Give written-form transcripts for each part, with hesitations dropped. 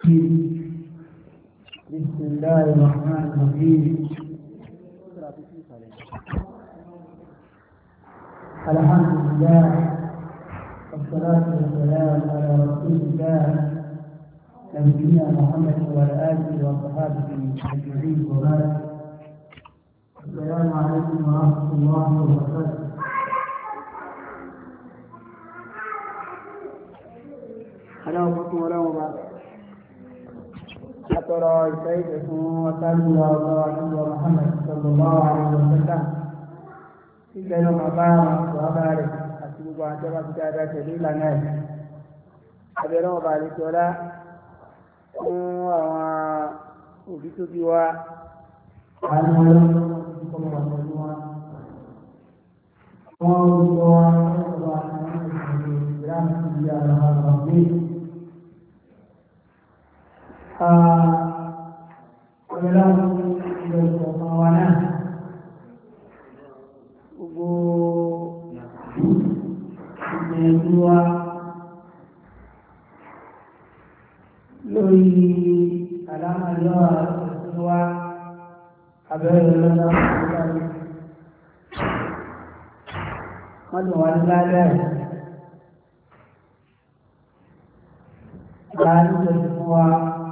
بسم الله الرحمن الرحيم. الحمد لله والصلاة والسلام على رسول الله نبينا محمد وعلى آله وصحبه أجمعين وبعد. السلام عليكم ورحمة الله وبركاته. حياكم الله وبركاته. أترى سيدكم وسلم الله محمد صلى الله عليه وسلم في يوم أبارك وأبارك أسلوب عجبة كتابة جليلة ناس أبيرون بارك ولا وبيتوبيوا lórí àlámàlọ́ àtúntò wa abẹ́rẹ́ lọ́dọ̀ wọ́n tún wá ní lálẹ́ láàrín ìjọsìn fún wa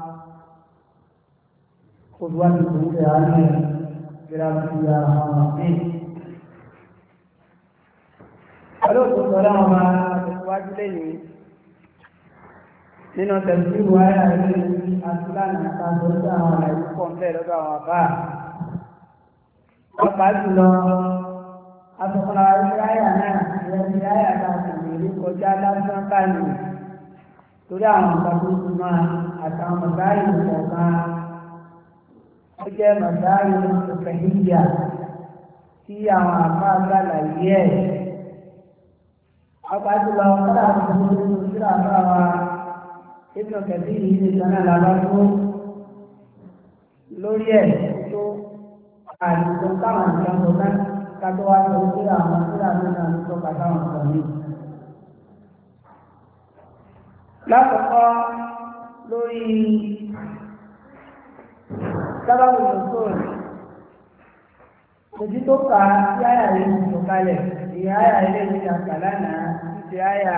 kò tó wá ní ìpínlẹ̀ àárẹ̀ gíráfíà àwọn ọ̀sìn. ọlọ́pùpù sọ́lá ọmọ àtẹ̀síwájú lẹ́yìn nínú tẹ̀síwájú ayà ilé àtúlànà àtàbọ̀lú àwọn àlàyé pọ̀ ń bẹ̀ lọ́dọ̀ àwọn àbá. ọ̀pá jùlọ asọ̀kọ̀lá ilé ayà náà ìrẹsì ayà àtàkùn ìlú kọjá lásán báyìí torí àwọn ìtàkùn máa àtàwọn mọ̀sáyì kọ̀ọ̀kan ó jẹ́ mọ̀sáyì ìfẹ̀híyà tí àwọn àbá àgbàlàyé ẹ̀. ọ̀pá jùlọ kọ́dà tó ń lò sí àbá wa Ibn Kathir yìí nìkan náà lábá tó lórí ẹ̀ tó àìsọ táwọn ìjọba tó ná kátó wá lọ sí àwọn síra náà ní tó kàtà wọn sọ ní. lákòókò lórí sábàbù lòsòrò ojú tó kà á sí àyà rẹ̀ ń sọ kalẹ̀ ìyá àyà ilé ìjà kàlánà ti àyà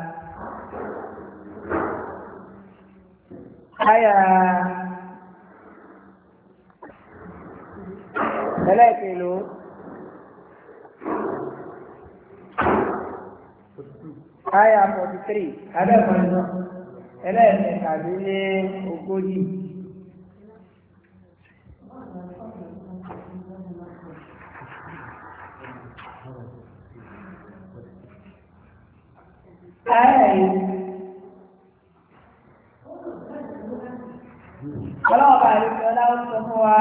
ẹlẹ́ẹ̀kẹ́lò àyà 43 adẹ́kọ̀ọ́nà ẹlẹ́ẹ̀kẹ́kàbí ní ogójì. àyà yìí ọlọ́ọ̀bà àríkẹ́ ọláwọ́ sọ fún wa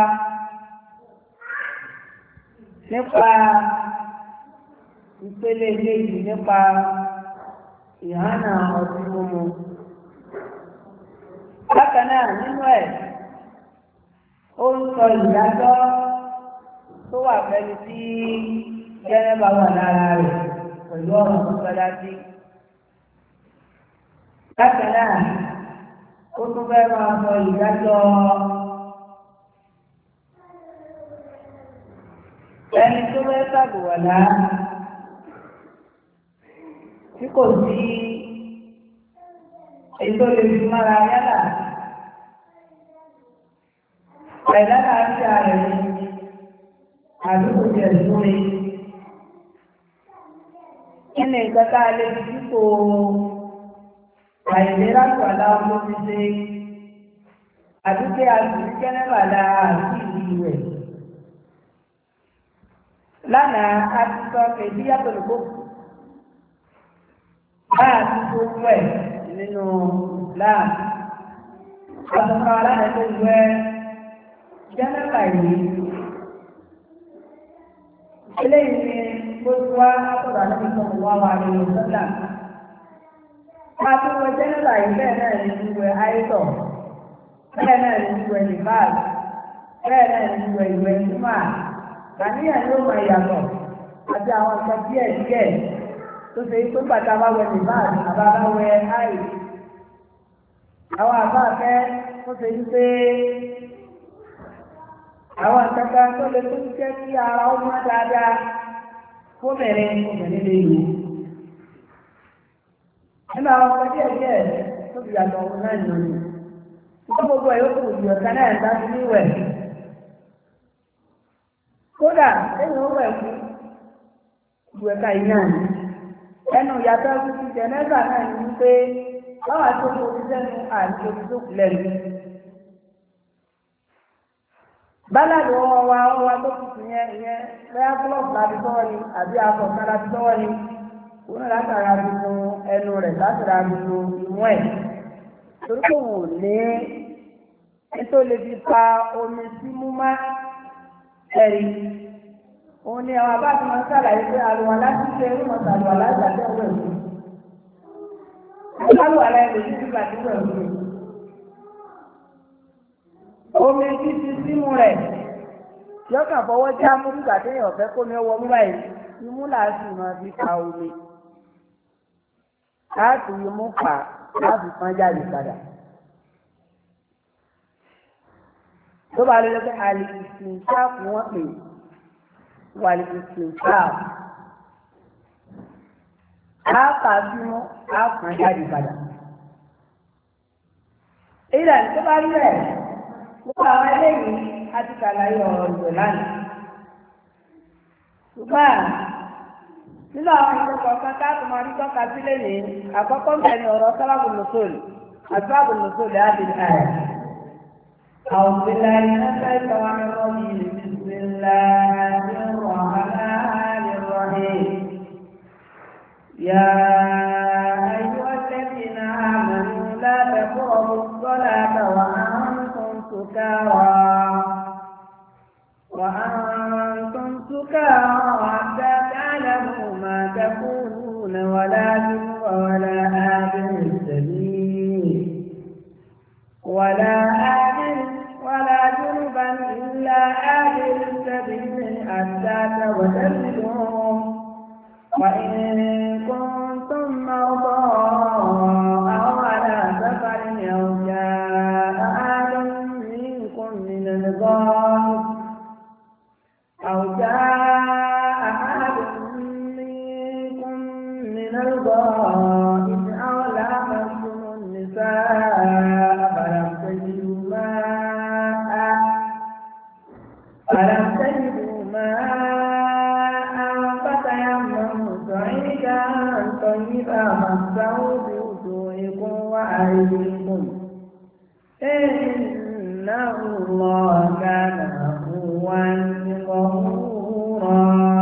nípa ìpele méjì nípa ìhánà ọtí mímu. bákan náà nínú ẹ̀ ó ń sọ ìdájọ́ tó wà pẹ̀lú tí jẹ́nẹ́bà wà lára rẹ̀ pẹ̀lú ọ̀rọ̀ tó sọ́dá sí. bákan náà ó tún fẹ́ máa sọ ìdájọ́ ẹni tó fẹ́ ṣàbùwàlá tí kò sí ètò lè fi mára yálà àìlára àti ààrẹ àdúgbò jẹ ìsúnmi kí ni nǹkan tá a lè fi dípò àìlera pàdà ọmọ ti ṣe àdúgbò àtúntí kẹ́nẹ́bàdà àti ìlú rẹ̀. lánàá a ti sọ pẹ̀lú yàtọ̀ lóko bá a ti tó wẹ̀ nínú láàmú. àtúntò aláàbẹ̀ tó wẹ̀ kẹ́nẹ́bà yìí. eléyìí ni gbogbo wa látọ̀dọ̀ àlejò tó wà wà nínú sọ́dà. Máa wọ jẹ́nẹ́là yìí bẹ́ẹ̀ náà ní ìwẹ̀ àìsọ̀, bẹ́ẹ̀ náà ní ìwẹ̀ nìbáàlì, bẹ́ẹ̀ náà ní ìwẹ̀ ìwẹ̀ ìmọ̀. Àníyàn ló mọ ìyàtọ̀ àti àwọn nǹkan díẹ̀ díẹ̀ tó ṣe pé bàtà bá wẹ nìbáàlì àbá bá wẹ àì. àwọn àbáfẹ́ ó ṣe ń pé àwọn àtàkà tó lè tó jẹ́ kí ara ó má dáadáa fóbìnrin lè lò. nínú àwọn ọkọ̀ díẹ̀ tó fi yàtọ̀ ọ̀hún náà nù ní. nígbà gbogbo ẹ̀ yóò kù jù ọ̀tá náà ń dájú níwẹ̀. kódà lẹ́yìn ó wẹ̀ fún ju ẹ̀ka yìí náà ní. ẹnu ìyàtọ̀ ti jẹ̀nẹ́sà náà ní wípé báwa tó kó omi sẹ́nu àti omi tó kù lẹ́nu. bálàdì ọwọ́ tó tutù yẹn bẹ́ẹ̀ búlọ̀kù láti tọ́wọ́ ni àbí akọ̀ọ̀kan láti tọ́wọ́ ni òun náà látara gbogbo ẹnu rẹ̀ látara gbogbo ìmú ẹ̀ torí kò wò ní nítorí lè fi pa omi sí mú má ẹ̀rí òun ni àwọn abá ti máa ń sàlàyé pé àlùwà láti ṣe irú mọ̀tà àlùwà láti àtẹ̀wé ìlú àlùwà láti lè ṣe nígbà tí wọ́n ń lò. Omi títí símú rẹ̀ yọkàn fọwọ́ já mú nígbà téèyàn fẹ́ kó ní ọwọ́ mú báyìí imú làásì máa fi ka omi láti imú pa láti pọ́n jáde padà. tó bá lè lọ pé àlìkìsì ṣáàpù wọ́n pè wàlìkìsì ṣáàpù àápà símú àápọn jáde padà. ìlànà tó bá rí rẹ̀ gbogbo àwọn eléyìí á ti kàlàyé ọ̀rọ̀ ìwé lánàá. ṣùgbọ́n nínú àwọn ìṣẹ̀kọ̀ kan káàtó máa rí tọ́ka sílẹ̀ ní àkọ́kọ́ mẹ́rin ọ̀rọ̀ sábàbù nùsọ̀lù àsábàbù nùsọ̀lù àbí àyà. أعوذ بالله من الشيطان الرجيم بسم الله الرحمن الرحيم يا أيها الذين آمنوا لا تقربوا الصلاة وأنتم سكارى حتى تعلموا ما تقولون ولا جنبا ولا آبر السبيل ولا جنبا إلا آبر السبيل حتى تغتسلوا وإن كنتم مرضى أو على سفر أو جاء أحد منكم من الغائط أو لامستم النساء فلم تجدوا ماء فتيمموا صعيدا طيبا فامسحوا بوجوهكم وأيديكم إن الله كان عفوا غفورا.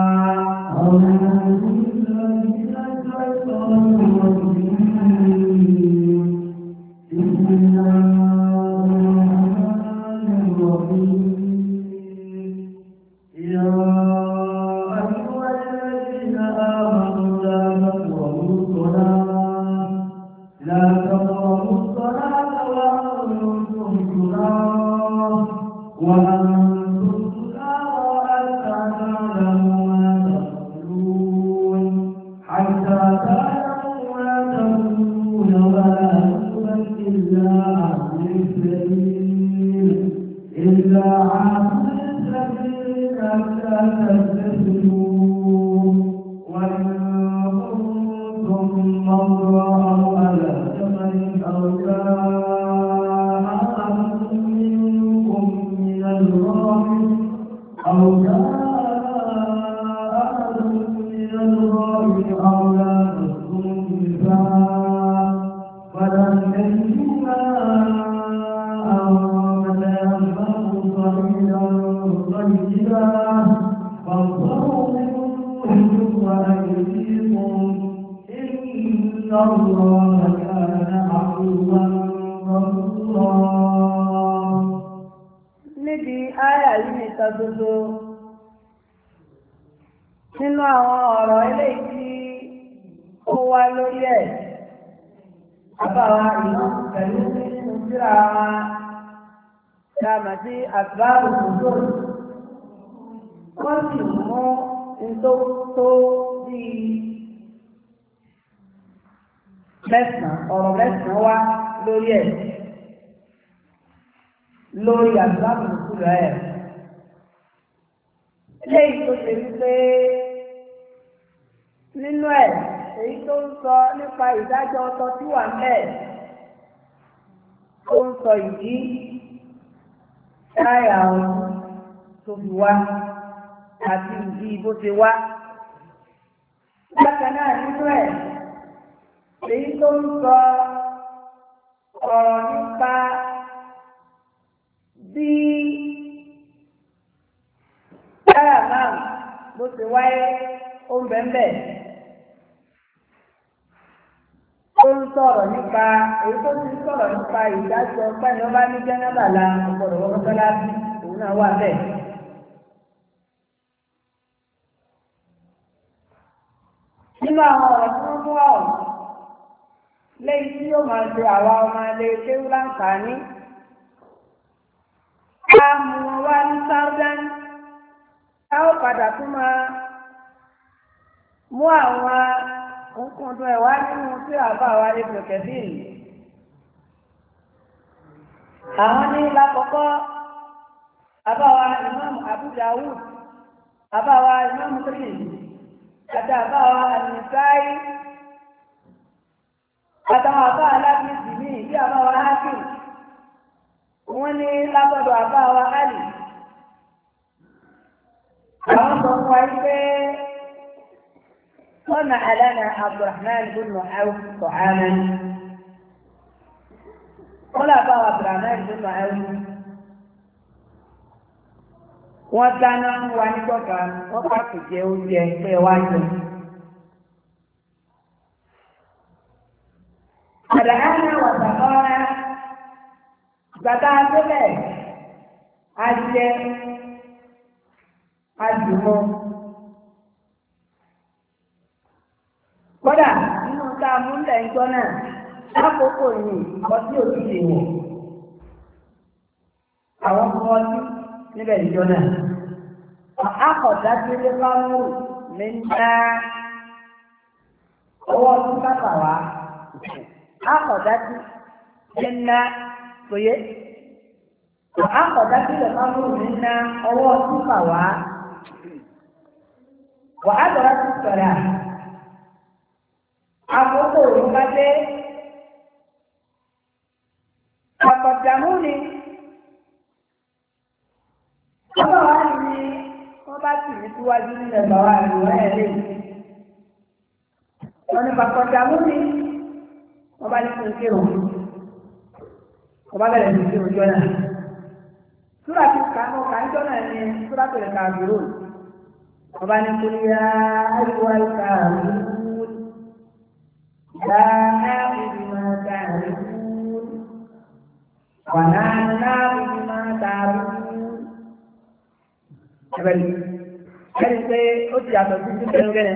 níbi áyà yìí nìkan gbogbo nínú àwọn ọ̀rọ̀ eléyìí tí ó wá lórí ẹ̀ àbáwá ìlú pẹ̀lú nínú síra wa dáàmà sí àtìbáàbù tuntun wọ́n sì mú tó bí mẹ́sàn-án ọ̀rọ̀ mẹ́sàn-án wá lórí ẹ̀. lórí àgbàbọ̀ ìkúlù ẹ̀. Léyìí tó ṣe wípé nínú ẹ̀ èyí tó ń sọ nípa ìdájọ́ ọtọ tí wà ń bẹ̀ tó ń sọ ìdí táyà ọ̀hún tó fi wá àti ìdí bó ṣe wá. Bákan náà nínú ẹ̀ èyí tó ń sọ ọ̀rọ̀ nípa bí táyà náà bó ṣe wáyé ó ń bẹ́ẹ̀ ó ń sọ̀rọ̀ nípa èyí tó ti sọ̀rọ̀ nípa ìdájọ́ pẹ́ni wọ́n bá ní jẹ́nàbà la ọ̀pọ̀lọpọ̀ wọn mọ́sálásí òun náà wà bẹ́ẹ̀. Nínú àwọn ọ̀rọ̀ tí wọ́n mú ọ̀hún lẹ́yìn tí yóò máa ṣe àwa ọmọ ilé kéwú láǹfààní ká mú wọn wá ní sáúdán ká ó padà tún máa mú àwọn nkùndùn ẹ̀ wá nínú tí àbá wa lè bẹ̀kẹ̀ sí ìlú. Àwọn ní lákọ̀ọ́kọ́ àbá wa Imam Abu Dawud, àbá wa Imam Tirmidhi àti àbá wa An-Nasa'i àtàwọn àbá alábìsì ní ìdí àbá wa Hakim. Wọ́n ní lábọ́dọ̀ àbá wa Ali. Àwọn sọ fún wa pé صنع لنا عبد الرحمن بن عوف طعاما قال أبا عبد الرحمن بن عوف وكان وانيكوكا وقعت جيوجي في واجه أدعانا وسقانا بدأت به أجمو kódà nínú tá a mú lẹ̀ ńjọ́ náà lákòókò yìí ọtí òbí lè wọ̀ àwọn ọmọ ọtí níbẹ̀ ìjọ náà akọ̀dá tí lè bá mú mi ń dá ọwọ́ ọtí bàbà wá akọ̀dá tí lè ń ná sòye akọ̀dá tí lè bá mú mi ń ná ọwọ́ ọtí bà wá wà á dọ̀rọ̀ ti sọ̀rọ̀ àkókò òun bá dé àpọ̀jàmú ni ọba wa ni wọ́n bá sì ní síwájú nílẹ̀ bàwá àríwá ẹ̀ lè wọ́n ní àpọ̀jàmú ni wọ́n bá ní kí n kírun wọ́n bá bẹ̀rẹ̀ sí kírun jọ náà súrà ti kàánú kàánjọ náà ni súrà tó lè ka àgbèrò wọ́n bá ní kí n yá àríwá ìka àríwá. لا نعبد ما تعبدون ولا نعبد ما تعبدون ẹ̀bẹ̀rẹ̀ ẹni pé ó ti yàtọ̀ sí sí mẹ́rin gẹ́nẹ̀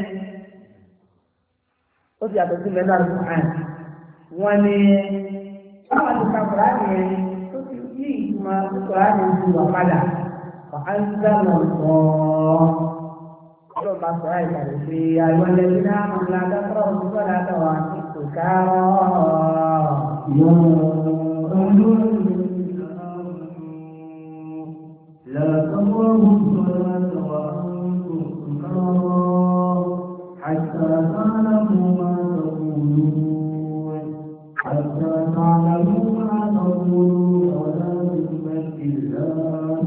ó ti yàtọ̀ sí mẹ́rin àrùn àn wọ́n ní àwọn àti kàkùrá nìyẹn tó ti yí ìtumọ̀ kàkùrá ní ìlú wà padà wà á ń dáná ọ̀ọ́ ọlọ́run bá sọ̀rọ̀ ìbàdàn pé àwọn ẹlẹ́bí náà ń la dákọ̀rọ̀ òṣùpọ̀ látọ̀wọ̀ àti kòkárọ̀ لا تقربوا الصلاة وأنتم سكارى حتى تعلموا ما تقولون ولا بذمة الله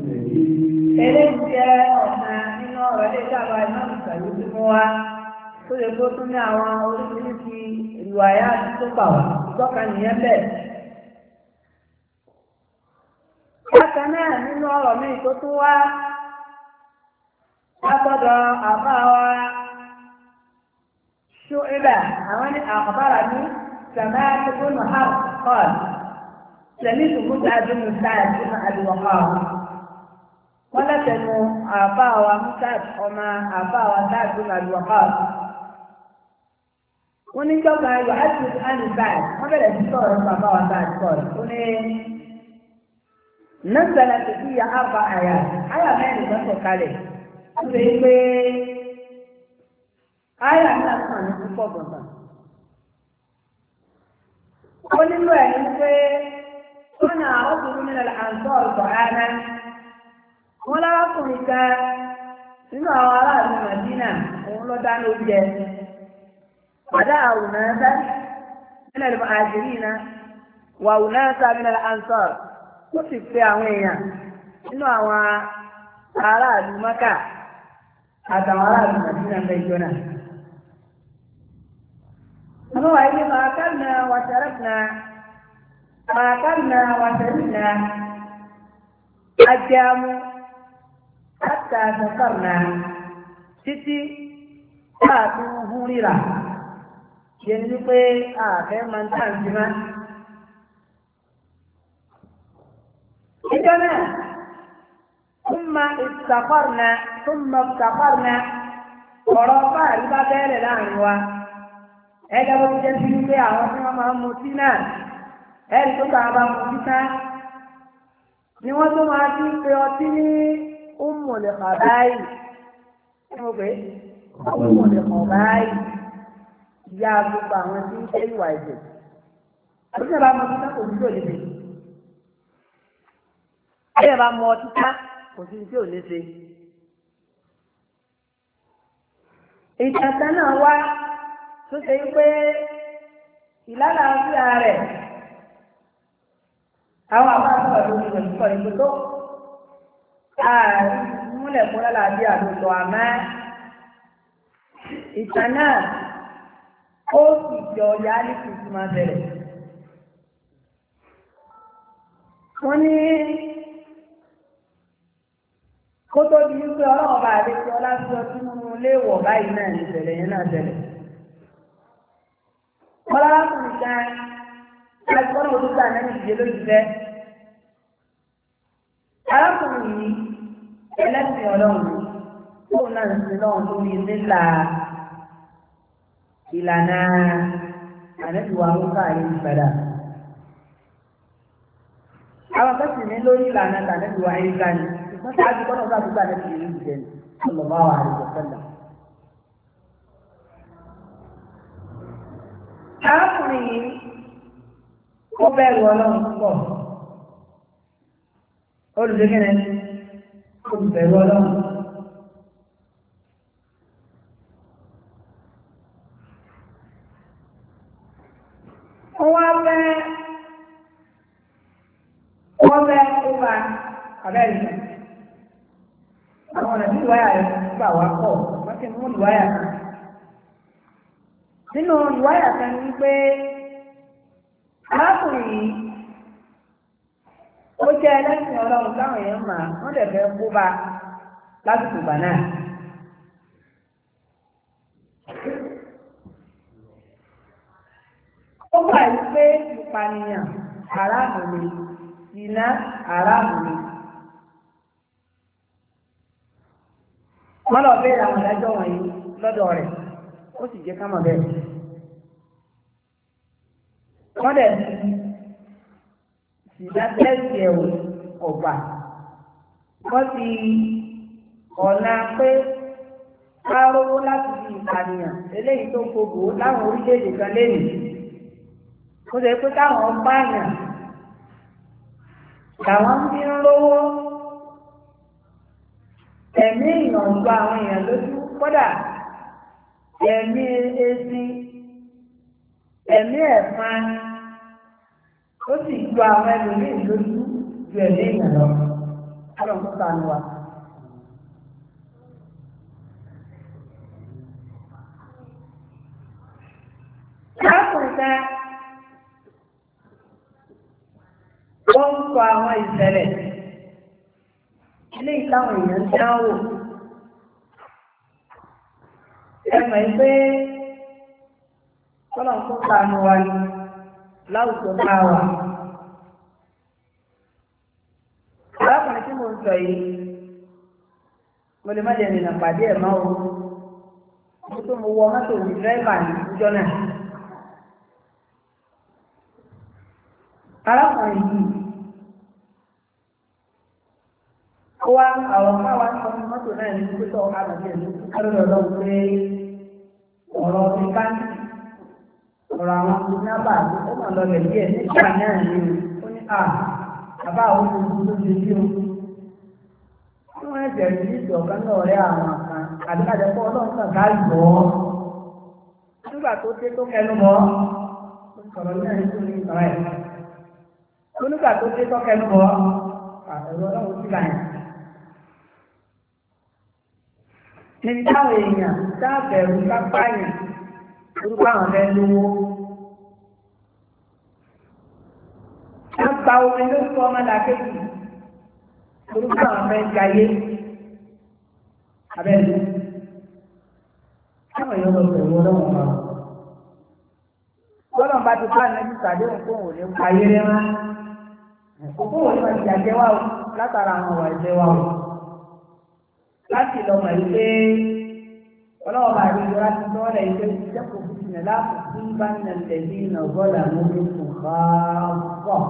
السبيل ọ̀rọ̀ ilé ìjọba iná ìgbàlú tí mú wá tó lè kó tún ní àwọn oríṣiríṣi ìwàyà tó bà wá tọ́ka nìyẹn bẹ́ẹ̀. Bákan náà nínú ọ̀rọ̀ míì tó tún wá látọ̀dọ̀ àbá wa ṣúìbà àwọn ní àkọ́bára ní sàmáà tó gbóná hàn kọ́ọ̀lù tẹ̀lé ìtùkúta àdúnnù sáà sínú àdúwọ̀kọ́. Wọ́n lẹ́tẹ̀nu àbá wa Musad ọmọ àbá wa dáàbò àdúwọ̀kọ́. Wọ́n ní jọ́gà ayọ̀ àti ànìbáyì wọ́n bẹ̀rẹ̀ sí sọ̀rọ̀ nípa àbá wa dáàbò kọ́ọ̀lù. Ó ní nọ́ọ̀sẹ̀lẹ̀ tó fi ya àbá àyà mẹ́rin lọ́sọ̀ kalẹ̀. Ó lè pé àyà náà kàn ní púpọ̀ gbọ̀ngàn. Ó nílò ẹ̀ ní pé wọ́n náà ó dúró nínú àǹtọ́ ọ̀tọ̀ ẹ̀rẹ́ wọ́n lárákùnrin kan nínú àwọn aráàlú Màdínà òun ló dáná oúnjẹ padà àwùnà ẹ̀sẹ̀ nínú ẹ̀rọ àjèrí náà wà àwùnà ẹ̀sẹ̀ nínú àǹtọ́ ó sì pe àwọn èèyàn nínú àwọn aráàlú Mákà àtàwọn aráàlú Màdínà mẹ́jọ náà. àwọn wàyí ni màá kánà wàṣẹ́rẹ́fìnà màá kánà wàṣẹ́rẹ́fìnà ajẹ́mú àtà àtàkàrnà títí káàtó hún ríra yẹn ní pé àfẹ́ máa ń tàn sí máa. ìjọ náà ثم افتقرنا ọ̀rọ̀ fáàrí bá bẹ́ẹ̀rẹ̀ láàrin wa ẹgbẹ́ bó ti jẹ́ sí wípé àwọn tí wọ́n máa ń mutí náà ẹ̀rí tó kà bá mutí tán ni wọ́n tó máa ti pe ọtí ní Ummul Khaba'ith ní mo pé Ummul Khaba'ith ìyá gbogbo àwọn tí ń ṣe ìwà ẹ̀jẹ̀ àbí tí wọ́n bá mutí tán kò sí tó lè ṣe ẹ̀yẹ́ bá mọ ọtí tán kò sí tí ò lè ṣe. ìtàkàn náà wá tó ṣe pé ìlàlàáfíà rẹ̀ àwọn àbáṣọ lórí ìwẹ̀sùpọ̀ ìlú tó ààrin múlẹ̀ fún lálàáfíà lóòótọ́ àmọ́ ìtàn náà ó sì jọ ya ní tuntun máa bẹ̀rẹ̀. wọ́n ní kó tó di wípé ọlọ́run bá àdé tí ọlá sí ọtí nínú ilé ìwọ̀ báyìí náà ní ìṣẹ̀lẹ̀ yẹn náà ṣẹlẹ̀. wọ́n lárákùnrin kan láti kọ́nà ojú gbà náà nìyí lójú fẹ́. arákùnrin yìí ẹlẹ́sìn ọlọ́run tóun náà ń sin lọ́run tó ní nílà ìlànà ànẹ́tìwà amúkà yìí padà. àwọn akẹ́sìn ní lórí ìlànà ànẹ́tìwà ayé ká ni. wọ́n ti àjùkọ́ náà bá gbogbo àdébí ìlú ìjẹun sallallahu alaihi wasallam. arákùnrin yìí ó bẹ̀rù ọlọ́run púpọ̀ olùdókèrè olùbẹ̀rù ọlọ́run. wọ́n fẹ́ kó bá abẹ́rẹ́ àwọn ọ̀nà tí ìwáyà rẹ̀ gbà wá pọ̀ wọ́n ti mú ìwáyà kan. nínú ìwáyà kan ní pé arákùnrin yìí ó jẹ́ ẹlẹ́sìn ọlọ́run táwọn èèyàn mà wọ́n dẹ̀ fẹ́ kó bá lásìkò ìgbà náà. ó gbà yí pé ìpànìyàn aráàlú ni ìná aráàlú ni. wọ́n lọ bẹ́ẹ̀ àwọn ìdájọ́ wọ̀nyí lọ́dọ̀ rẹ̀ ó sì jẹ́ ká mọ̀ bẹ́ẹ̀. wọ́n dẹ̀ sì dá tẹ́sì ẹ̀wò ọ̀gbà wọ́n ti ọ̀nà pé ká rówó láti fi ìpànìyàn eléyìí tó gbogbo láwọn orílẹ̀-èdè kan lẹ́yìn ó ṣe pé káwọn pààyàn làwọn ń fi ń rówó. ẹ̀mí ìyànjú àwọn èèyàn lójú kódà ẹ̀mí ezi ẹ̀mí ẹ̀fọn ó sì ju àwọn ẹlòmíì lójú ju ẹ̀mí èèyàn lọ. ọlọ́run tó sànù wa. lákùnrin kan ó ń sọ àwọn ìṣẹ̀lẹ̀ ilé ìtàwọn èèyàn ń dáwò ẹ̀mọ̀ ìpé tọ́lọ̀ tó sànù wa ní láwùjọ máa wà. arákùnrin tí mo ń sọ yìí mo lè má jẹ ìrìnà pàdé ẹ̀ máa wo mo tó mo wọ mọ́tò ní dírẹ́fà ní ìjọ náà. arákùnrin yìí ó wá àwọn káwá ń sọ fún mọ́tò náà ní pípẹ́ ọ̀ká àti ẹ̀sùn kárọ̀lọ́ lọ́wọ́ pé ọ̀rọ̀ mẹkáníkì ọ̀rọ̀ àwọn kìnnábà ó mà lọlẹ̀ díẹ̀ nígbà náà ní ó ní à àbá àwọn olùkọ́ tó ṣe sí o. Wọ́n ẹ̀sẹ̀ sí ìjọ̀kan náà rẹ̀ àwọn kan àdúgbàjẹ́pọ̀ ọlọ́run kan ká yọ̀ ọ́. Nígbà tó dé tó kẹnu mọ́, ó sọ̀rọ̀ ní ẹni tó ní ìtàn ẹ̀. Nígbà tó dé tó kẹnu mọ́, ẹ̀rọ ọlọ́run sí báyìí. Níbi táwọn èèyàn dábẹ̀rù kápá yẹn, orúkọ àwọn fẹ́ lówó. Wọ́n gba omi lórúkọ ọmọdàkejì, orúkọ àwọn fẹ́ jayé. Abẹ́rẹ́ táwọn èèyàn lọ bẹ̀rù ọlọ́run wa. Ọlọ́run bá ti bá ẹni tàbí òkú òun ní ayé rẹ̀ wá. Òkú òun ní wọ́n ti jàjẹ́ wá o látara àwọn ọ̀wà ìjẹ́ wá o. Láti lọ mọ̀ ilé ọlọ́wọ́ bá rí ìjọra ti tọ́ ọ̀rẹ́ ilé ìjẹ́kùn fún ìsìnà láàpù tí bá ń nà tẹ̀lé ìnà bọ́ọ̀lù àmúlò fún ọ̀pọ̀.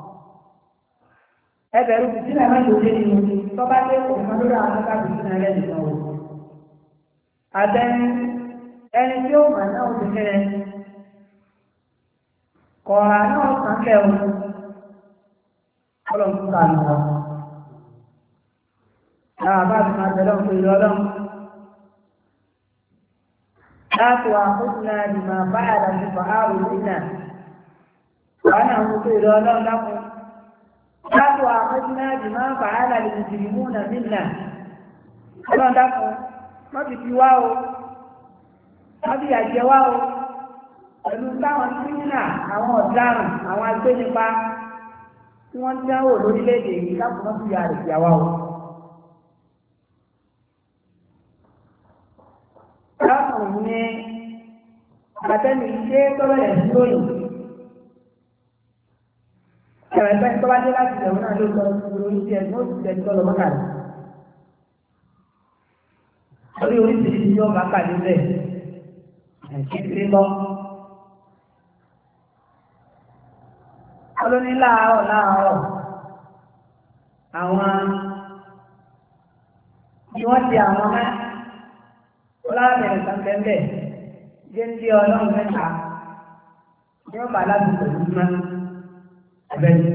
Ẹbẹ̀rù bìtínà máa ń lò lé nínú tó bá dé kò mọ́ lórí àwọn ọ̀gá bìtínà rẹ̀ nìkan o. Àbẹ́ni ẹni tí ó mà náà ti kẹ́rẹ́ kọ̀ọ̀rà náà kàn kẹ́ o. Ọlọ́run kà ní ọ. Àwọn bá ti máa tẹ̀lé ọ̀pọ̀ ìlú ọlọ́run. Láti wà fúnná ní máa bá àdàbí fàáwì sínà. Wọ́n náà mú pé ìlú ọlọ́run dákun. Láti wà fúnná ní máa bá àdàbí ìdìbò náà nínà. Ọlọ́run dákun, wọ́n ti fi wá o. Wọ́n ti yàjẹ́ wá o. Pẹ̀lú táwọn kírímìnà, àwọn ọ̀daràn, àwọn agbénipa tí wọ́n ń dáwò lórílẹ̀-èdè yìí láti wọ́n fi yà rẹ̀ yà wá o. Láàrùn ní àtẹ́lù iṣẹ́ tó bẹ̀rẹ̀ sí lóyìn. Ẹ̀rẹ̀fẹ́ tó bá dé láti ẹ̀wọ̀n náà ló sọ ìgbòrò iṣẹ́ ẹ̀gbọ́n òṣìṣẹ́ tó lọ mọ́kàlá. Orí oríṣiríṣi yóò bá kàdé bẹ́ẹ̀. Kékeré lọ. Olóní láàárọ̀ àwọn tí wọ́n ti àwọn mẹ́. Ọlọ́bẹ̀rẹ̀ sàmbẹ̀mbẹ̀ jẹ́ ń dí ọlọ́run mẹ́ta ní ọba aláàbò pẹ̀lú mọ́ abẹ́rẹ́.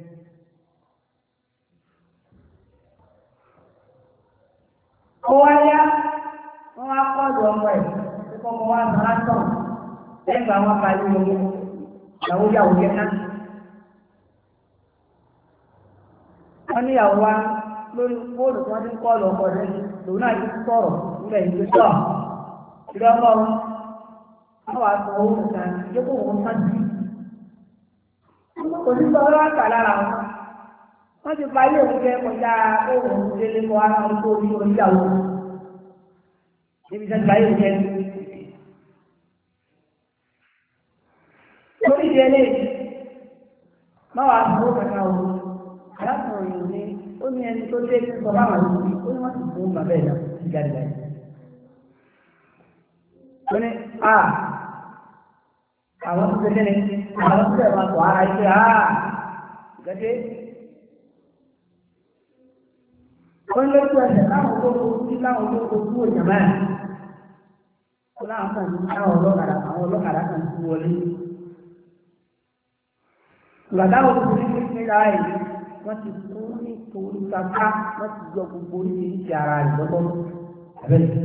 Ó wá yá, wọ́n wá kọ́ọ̀dù ọmọ ẹ̀ tí kọ́kọ́ wá sọ látọ̀ lẹ́gbàá wọn parí owó ìyàwó yàwó jẹ́ ná. Wọ́n níyàwó wá lórí fóònù tí wọ́n ti ń kọ́ọ̀lù ọkọ̀ rẹ̀ lòun náà ti sọ̀rọ̀ nílẹ̀ ìlú tọ̀. Ìjọba wọn wà sọ owó nìkan yóò wọ́n má jù. Kò sí sọ́wọ́ àgbà lára wọn. Wọ́n ti parí òun jẹ́ kọjá òun délé kọ́ ara wọn tó orí oníyàwó. Níbi tí wọ́n ti parí òun jẹ́. Lórí ìdí eléyìí, má wàá sọ owó kankan o. Arákùnrin yìí ní ó ní ẹni tó dé sọ báwọn àti ó ní wọ́n sì fún bàbá ẹ̀ náà sí jáde láyé. Ó ní àwọn tó tẹ́lẹ̀ ní àwọn tó tẹ́lẹ̀ máa tọ̀ ara yìí gẹ́gẹ́. Ó ní lójú ẹsẹ̀ láwọn tó kojú láwọn tó kojú òyìnbá ẹ̀. Ó láwọn kan ní àwọn ọlọ́kadà kan tó wọlé. Ìgbàdá òkú ní nílá ẹ̀ wọ́n ti kú nítorí kàkà wọ́n ti yọ gbogbo oríṣiríṣi ara rẹ̀ lọ́tọ́ abẹ́rẹ́.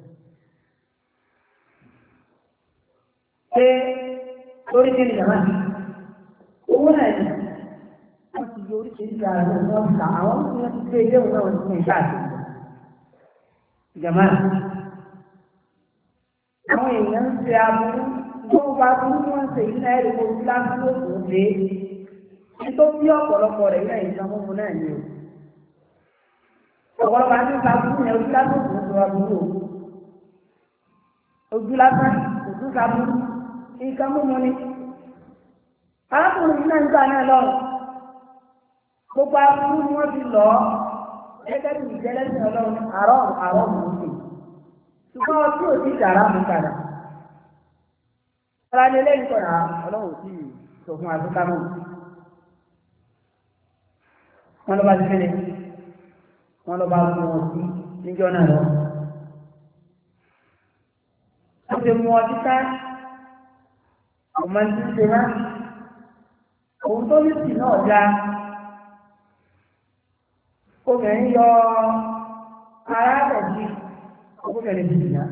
Ṣé lórí kí ni jàmbá owó náà yẹ wọ́n ti yọ oríṣiríṣi ara rẹ̀ lọ́tọ́ ta àwọn tí wọ́n ti gbé ilé ìwé náà wọ́n ti fún ìgbà àti jàmbá. Àwọn èèyàn ń ṣe aburú tó bá burú tí wọ́n ń ṣe ìlú náà ẹ̀rọ ojú lásán ló kò dé. Nítorí bí ọ̀pọ̀lọpọ̀ rẹ̀ yóò ìsan múmu náà ni o. Ọ̀pọ̀lọpọ̀ àti ìta fún yẹn ojú lásán kò ń sọ̀rọ̀ burú o. Ojú lásán kò tún sa burú. Ìsan múmu ni. Arákùnrin yìí náà ń gbà náà lọ́rùn. Gbogbo aburú ni wọ́n ti lọ gẹ́gẹ́ bí ìjẹ́lẹ́sìn ọlọ́run àrọ́ mú un sí. Ṣùgbọ́n ọtí ò sí dàrá mú padà. Ọlá ní eléyìí kọ̀ọ̀rọ̀ ọlọ́run sì sọ fún àtúntà náà. Wọ́n lọ bá ti fẹ́lẹ̀ wọ́n lọ bá mú wọn sí níjọ́ náà lọ. Wọ́n ti mú ọtí ká kò máa ti ṣe máa òun tó ní sí náà dá obìnrin yọ ara rẹ̀ sí obìnrin bìbì náà.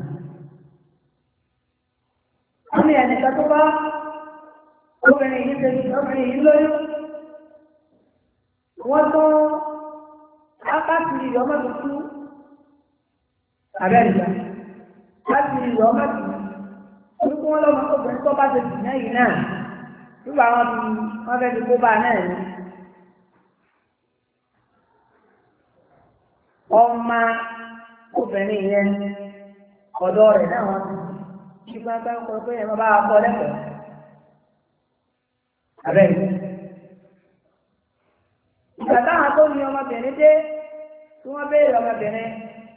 wọ́n ní ẹnìkan tó bá obìnrin yìí lóyún wọ́n tó ápàtì ìyọ́mọ́ tuntun abẹ́rìndà láti ìyọ́mọ́ tuntun orúkọ wọn lọ́mọ obìnrin tó bá ṣe jù náà yìí náà nígbà wọn fẹ́ ti kó bá náà ní. ọmọ obìnrin yẹn ọ̀dọ́ rẹ̀ náà wọ́n ti ṣùgbọ́n bá ń kọ́ pé ẹ̀ máa bá a kọ́ lẹ́kọ̀ọ́ abẹ́rẹ́. ìgbà táwọn tó ní ọmọbìnrin dé tí wọ́n béèrè ọmọbìnrin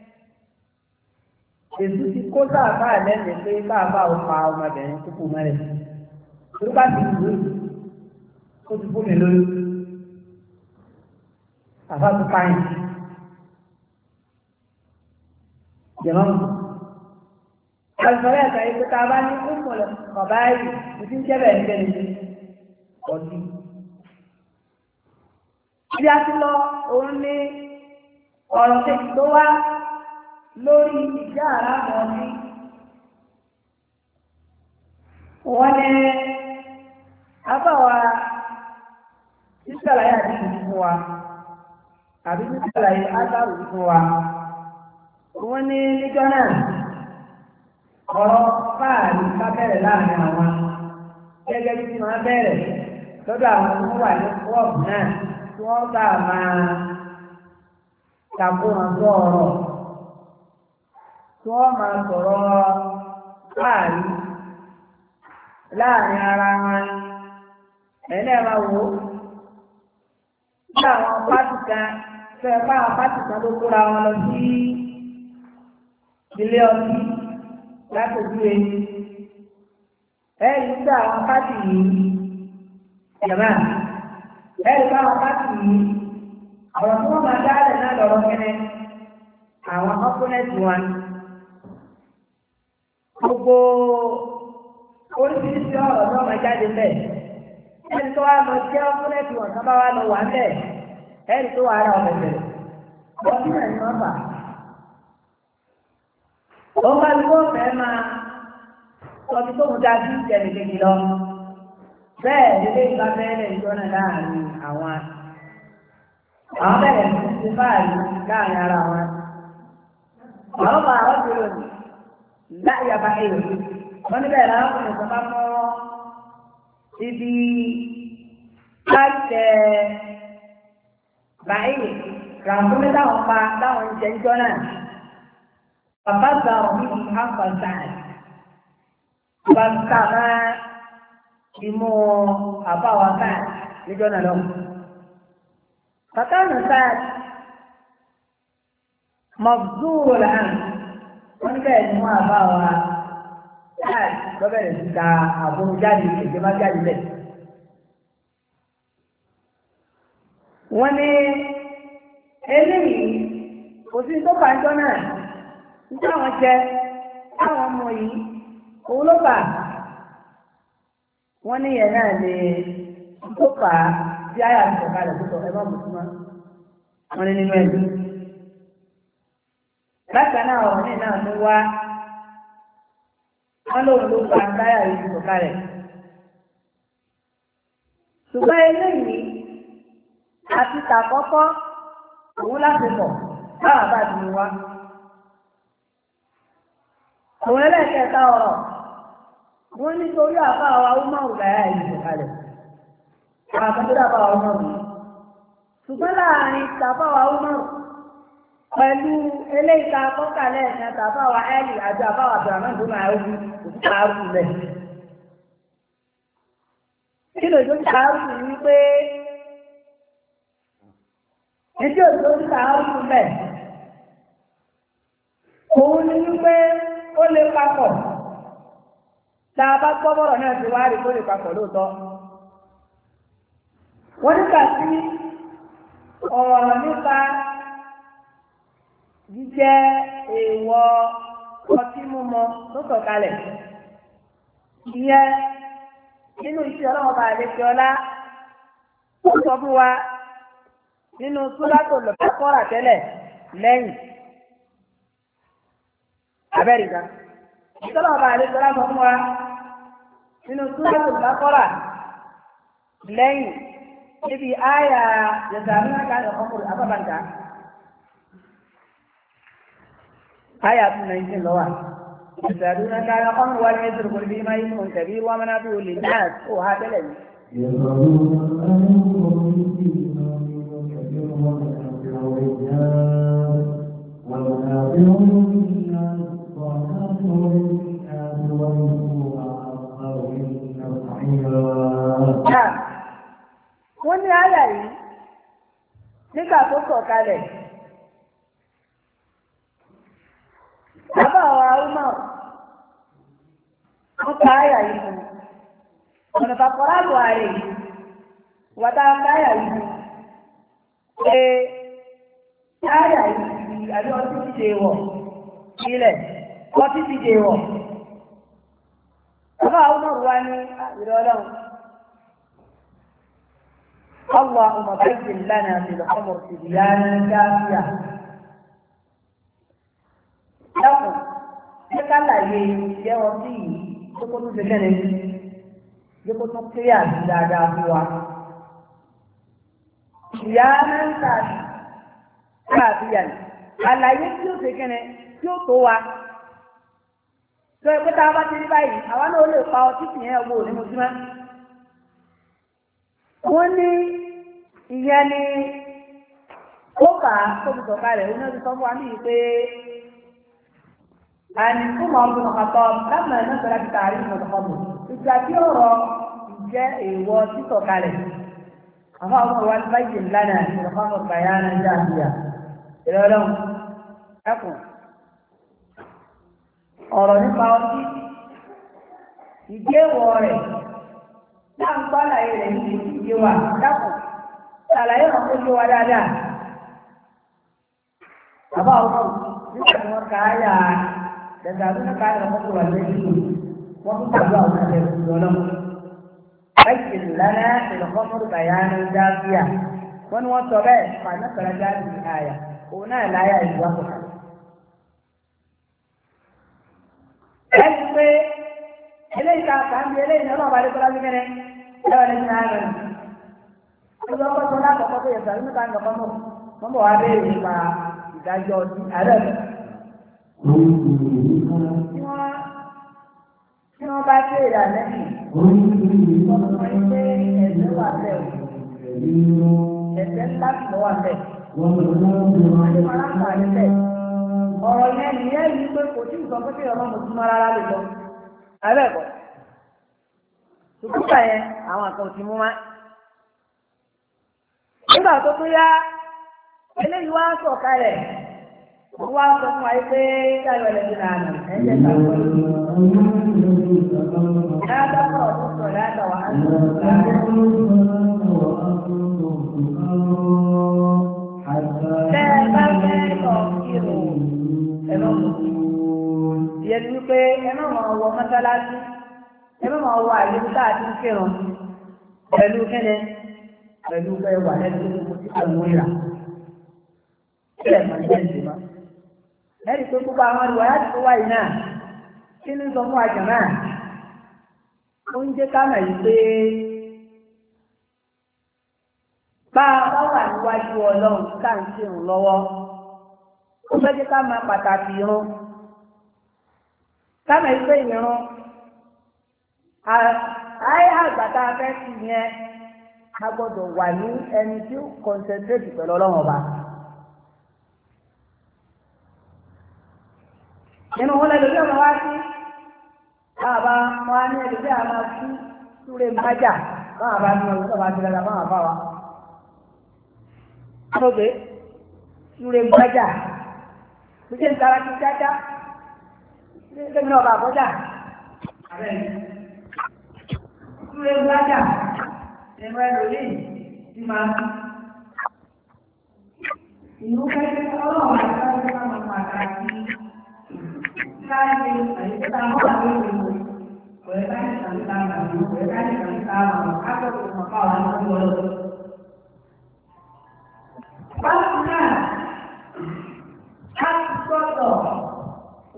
èsù ti kó sáàbà lẹ́nu pé sáàbà ò pa ọmọbìnrin kúkú mẹ́rẹ̀ tó bá ti wù ó ti fún mi lóyún àfa tó káyìn jẹ̀mọ́ alùpàdé ẹ̀ka yìí pé tá a bá ní kúkúlẹ̀ bàbá yìí ní ti ń jẹ́ bẹ́ẹ̀ níbẹ̀ ní ọtí. Ibi a ti lọ òun ní ọ̀rọ̀ kejì tó wá lórí ìjà àràmọ̀ ní. Wọ́n ní afáwa ìṣàlàyé àdìsí fún wa àbí ìṣàlàyé ágbàrú fún wa. Wọ́n ní níjọ́ náà ọ̀rọ̀ fáàrí ká bẹ̀rẹ̀ láàrin àwọn gẹ́gẹ́ bí wọ́n bẹ̀rẹ̀ lọ́dọ̀ àwọn tó wà ní wọ́ọ̀bù náà tí wọ́n bá máa tàbùràn tó ọ̀rọ̀ tí wọ́n máa sọ̀rọ̀ fáàrí láàrin ara wọn ẹ̀lẹ́ máa wò ó ní àwọn pátì kan fẹ́ bá àwọn pátì kan ló kóra wọn lọ sí ilé ọtí látòjú ẹni ẹ̀rí sí àwọn pátì yìí ìjọba ẹ̀rí sí àwọn pátì yìí ọ̀rọ̀ tí wọ́n máa dálẹ̀ náà lọ́rọ̀ kẹ́nẹ́ àwọn ọ́pọ́nẹ́tì wọn gbogbo oríṣiríṣi ọ̀rọ̀ náà máa jáde bẹ́ẹ̀ ẹni tó wá lọ jẹ́ ọ́pọ́nẹ́tì wọn sábà wá lọ wà ń bẹ̀ ẹ̀rí tó wà á rà ọ̀bẹ̀ bẹ̀rẹ̀ ọtí náà ni wọ́n fà òun bá ló fẹ́ máa sọ̀tí tó ń da sí ìjẹ̀lẹ̀kejì lọ bẹ́ẹ̀ nílé ìgbà bẹ́ẹ̀rẹ̀ ìjọ́nà láàrin àwọn bẹ̀rẹ̀ sí ti báyìí láàrin ara wọn àwọn bá àwọn tó lò ní láyàbá èrò wọ́n níbẹ̀ láwọn nìkan bá mọ́ ibi láti báyìí ràǹkúmí táwọn pa táwọn ń jẹ ìjọ náà. فبدأوا منهم حقا سعد فانتهى إمو أبا وسعد لجونا لهم فكان سعد مفضول عنه وانتهى إمو أبا وسعد فبدأ ستا أبو جاري كما جاري له wọ́n eléyìí kò sí tó pàjọ́ náà nígbà wọn jẹ táwọn ọmọ yìí òun ló bà wọn níyẹn náà lè tó fà á bí àyà ìṣọ̀kalẹ̀ tó sọ ẹ má mùsùlùmá wọn ní nínú ẹbí bákan náà ọ̀rọ̀ ní náà ló wá wọn lóun ló fà á táyà ìṣọ̀kalẹ̀ ṣùgbọ́n eléyìí àti tàkọ́kọ́ òun láti pọ̀ báwa bá ti mú wá. Àwọn ẹlẹ́ẹ̀kẹta ọ̀rọ̀ wọ́n nítorí àbá wa Umaru láyà ìlú kalẹ̀. Àwọn akẹ́kọ̀ọ́ àbá wa Umaru. Ṣùgbọ́n láàrin tàbá wa Umaru pẹ̀lú eléyìíká kọ́kàlẹ̀ ẹ̀ka tàbá wa Ẹ́lì àti àbá wa Abdulrahman tó máa rú òkúta arúgbó rẹ̀. Kí ló tó ta arúgbó ní pé ẹjọ́ tó ta arúgbó rẹ̀? Òun ni wípé ó lè papọ̀ tá a bá gbọ́ bọ́rọ̀ náà ti wá rí kó lè papọ̀ lóòótọ́. Wọ́n nígbà tí ọ̀rọ̀ nípa jíjẹ́ èèwọ̀ ọtí mímu ló sọ̀kalẹ̀. Ìyẹn nínú iṣẹ́ ọlọ́run bá àlejò ọlá ó sọ fún wa nínú súrátò Bákọ́rà tẹ́lẹ̀ lẹ́yìn abẹ́rìndà ìtọ́lọ̀ ọba àdéjọlá sọ fún wa nínú súrátò Bákọ́rà lẹ́yìn níbi àyà yẹ̀sàmínàká ọkùnrin abábàǹkà àyà 19 lọ́wà يسألونك عن الخمر والميسر قل فيهما إثم كبير ومنافع للناس وهذا الذي wọ́n ní àyà yìí nígbà tó sọ̀kalẹ̀ bàbá wa ọmọ wọ́n ká àyà yìí fún ọ̀nà fàkọ́rá lọ ààrẹ wàtá ká àyà yìí fún pé àyà yìí àbí ọtí ti dè wọ̀ sílẹ̀ ọtí ti dè wọ̀ bàbá ọmọ wa ní ìrọ̀lọ́run اللهم بين لنا في الخمر تبيانا كافيا لكم كان لا يوصي يكون سكنه يكون قياس دادا هو تبيانا كافيا على يسوع سكنه yóò tó wa tó ẹ pé tá a bá ti rí báyìí àwa náà lè pa ọtí tìyẹn ọgbọ òní mo sí máa wọ́n ní ìyẹn ni ó kà á tóbi sọ̀kalẹ̀ ó ní ọdún sọ́mọ́ àmì yìí pé àní fún màá fún ọ̀kàtọ̀ lámà ẹ̀ náà sọ̀rọ̀ àti tààrí ìmọ̀tòkọ́mù ìgbà tí ó rọ ìjẹ́ èèwọ̀ sísọ̀kalẹ̀ àwọn ọmọ wa ní báyìí ńlánà ìmọ̀tòkọ́mù bàyá náà jẹ́ àbíyà ìrọ̀lọ́run ẹkùn ọ̀rọ̀ nípa ọtí ìgbéwọ̀ rẹ̀ náà ń gbọ́ àlàyé rẹ̀ ní ìdíje wa dákùn àlàyé wọn kó yé wa dáadáa. Bàbá ọmọ nígbà tí wọ́n ká yà dẹ̀gbà tó ní ká yà wọ́n tó wà lẹ́yìn wọ́n tún tàbí àwọn ọ̀nà ẹ̀rọ ìjọlọ́. Báyìí lánà ìlọ́kọ́mọ́rù bàyá ní dáfíà. Wọ́n ní wọ́n sọ bẹ́ẹ̀ fàánà sọ̀rọ̀ jáde ní àyà. Òun náà láyà ìlú àkọ́kọ́. Ẹni pé eléyìí ká kà ń bí eléyìí náà bá dé kọ́lá sí kẹ́nẹ́ ẹ̀rọ ní ìlànà rẹ̀. Ọjọ́ ọkọ̀ tó lákọ̀ọ́kọ́ tó yẹ sàrí nípa nǹkan mọ̀ wọ́n bọ̀ wá béèrè nípa ìdájọ́ ọdún ààrẹ. Tí wọ́n bá béèrè àlẹ́bí, wọ́n mọ̀ pé ẹ̀sẹ̀ wà bẹ́ẹ̀ o. Ẹ̀sẹ̀ ńlá sì lọ́wọ́ bẹ́ẹ̀. Wọ́n ti máa ń pa ẹ̀sẹ̀. Ọ̀rọ̀ yẹn nìyẹn yìí pé kò tí ì sọ pé kí ọmọ mùsùlùmí rárá lè lọ. Ààrẹ bọ̀. Ṣùgbọ́n yẹn àwọn àkàn ti mú wá. Nígbà tó tún yá, eléyìí wá sọ̀kalẹ̀, wọ́n wá sọ fún wa pé káyọ̀ ẹlẹ́dín náà nà ẹ̀jẹ̀ ká sọ yìí. Dáadáa ọdún sọ̀ dáadáa wà á sọ Bẹ́ẹ̀ bá fẹ́ lọ kírun ẹ̀rọ mùsùlùmí. Ìyẹn ni pé ẹ má máa wọ mọ́sálásí, ẹ má máa wọ àyè tá a ti ń kírun pẹ̀lú kẹ́nẹ́. Pẹ̀lú bẹ́ẹ̀ wà lẹ́nu tó ti àwọn ìrà. Bẹ́ẹ̀ máa ń jẹ́ ìdìmọ́. Lẹ́yìn tó gbogbo àwọn ìwà láti tó wáyé náà, kí ní sọ fún àjọ náà? Ó ń jẹ́ ká mọ̀ yìí pé bá a bá wà níwájú Ọlọ́run ká ń ṣèrùn lọ́wọ́. Ó fẹ́ jẹ́ ká máa pàtàkì irun. Ká mọ̀ yìí pé ìrun àyè àgbàtà fẹ́ sí yẹn. A gbọ́dọ̀ wà ní ẹni tí ó concentrate pẹ̀lú Ọlọ́run ọba. Nínú wọn lẹ́nu bí ọmọ wá sí, bàbá wọn á ní ẹni bí a máa sí súré májà, báwọn bá ní ọdún tó bá ti rẹ̀ báwọn bá wa. Àtọ́gbé súré májà, tó ṣe ń tara kí jájá, ní ẹgbẹ́ náà bá bọ́jà. Súré májà. Ẹ̀rọ ẹlòmíì ti máa ìlú kẹ́kẹ́ ọlọ́run àti káyọ̀ máa ń pàtàkì káyọ̀ àyíká mọ́ àwọn èèyàn pẹ̀lú káyọ̀ kàńtà màlúù pẹ̀lú káyọ̀ kàńtà màlúù káyọ̀ tó mọ̀ fáwọn àwọn ọmọ lọ.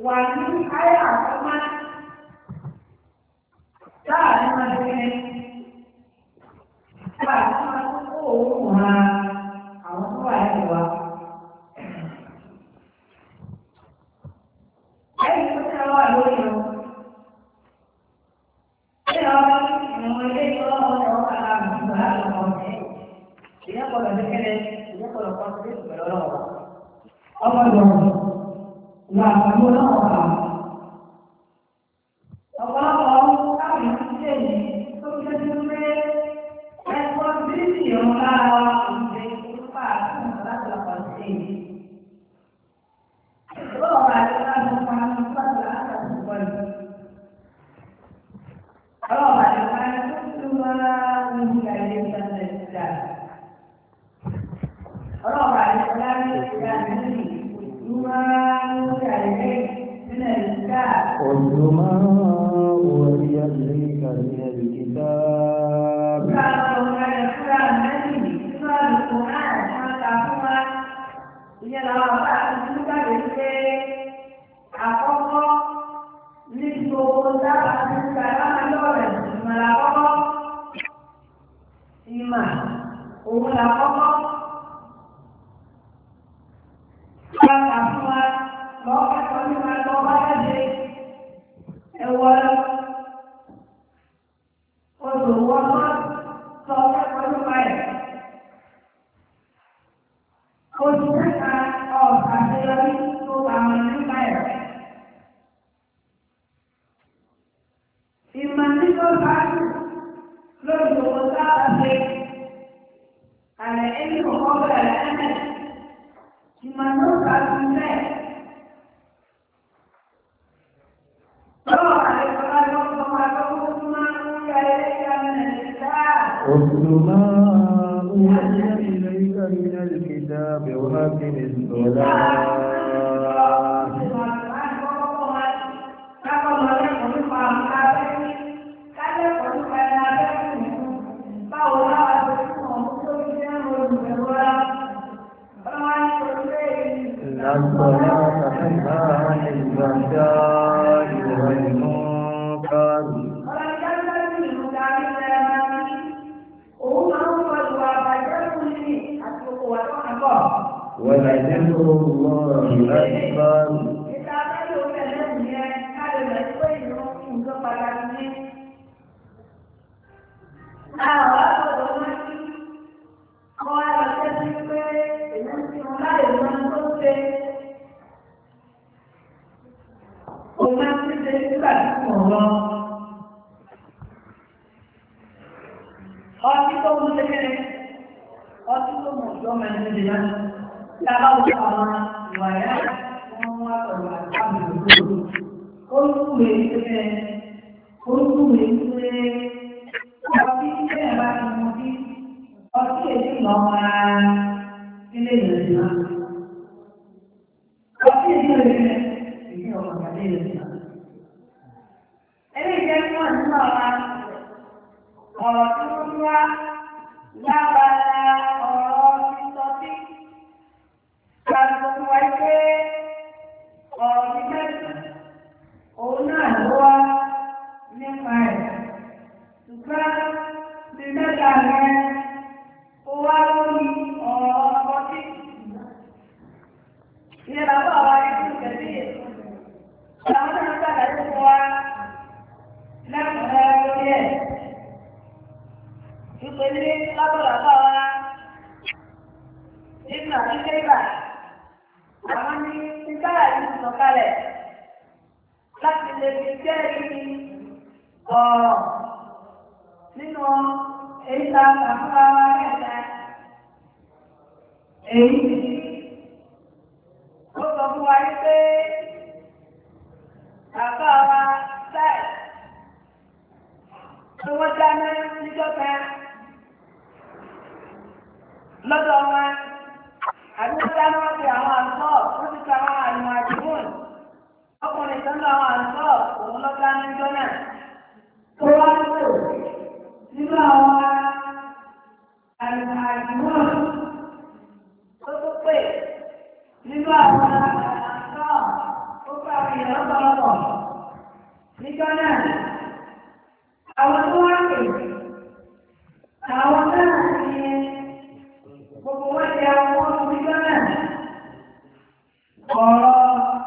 wà ní ayé àkọ́mọ́ láàrin máa ń gbé nígbà tí wọ́n kó òun wá àwọn tó wà ní wa. Ẹ̀yìn tó ti wà lórí o. Ṣé ọ̀rọ̀ ìwọ̀n ilé ìtọ́lọ́wọ́ ọ̀rọ̀ kàlà àbùkù láti ọmọ ọ̀sẹ̀? Ìyẹn kọ̀ọ̀lọ̀ lẹ́kẹ̀lẹ́, ìyẹn kọ̀ọ̀lọ̀ kan sí ìpẹ̀lẹ̀ ọlọ́wọ́. Ọmọ ìgbọ̀n wà pẹ̀lú ọlọ́wọ́ wa. Ọ̀pọ̀lọpọ̀ ọ̀hún táwọn ìlú ti dé yìí tó fi ṣe pé ẹ̀kọ́ bíríìtì ọ̀hún lára wa kò ṣe nípa àtúntò láti ọ̀pọ̀ sí èyí. Ìṣòro ọ̀rọ̀ àti láti ọ̀pọ̀ àwọn ìṣòro láti ọ̀pọ̀ yìí. Ọlọ́run àti ọ̀pọ̀ ẹni tó ti wá ní ìgbà ilé ìgbàlẹ̀ ìgbà. Ọlọ́run àti ọ̀pọ̀ ẹni tó ti wá ní ìgbà قل ما أوحي إليك من الكتاب اتل ما أوحي إليك من الكتاب وأقم الصلاة إن الصلاة تنهى عن الفحشاء والمنكر ولذكر الله أكبر nínú àwọn àṣà ó gbà fi lọ́pọ̀lọpọ̀ níjọ́ náà. Àwọn tó wá pè àwọn náà ní gbogbo wọn ti àwọn ọmọ níjọ́ náà. Ọ̀rọ̀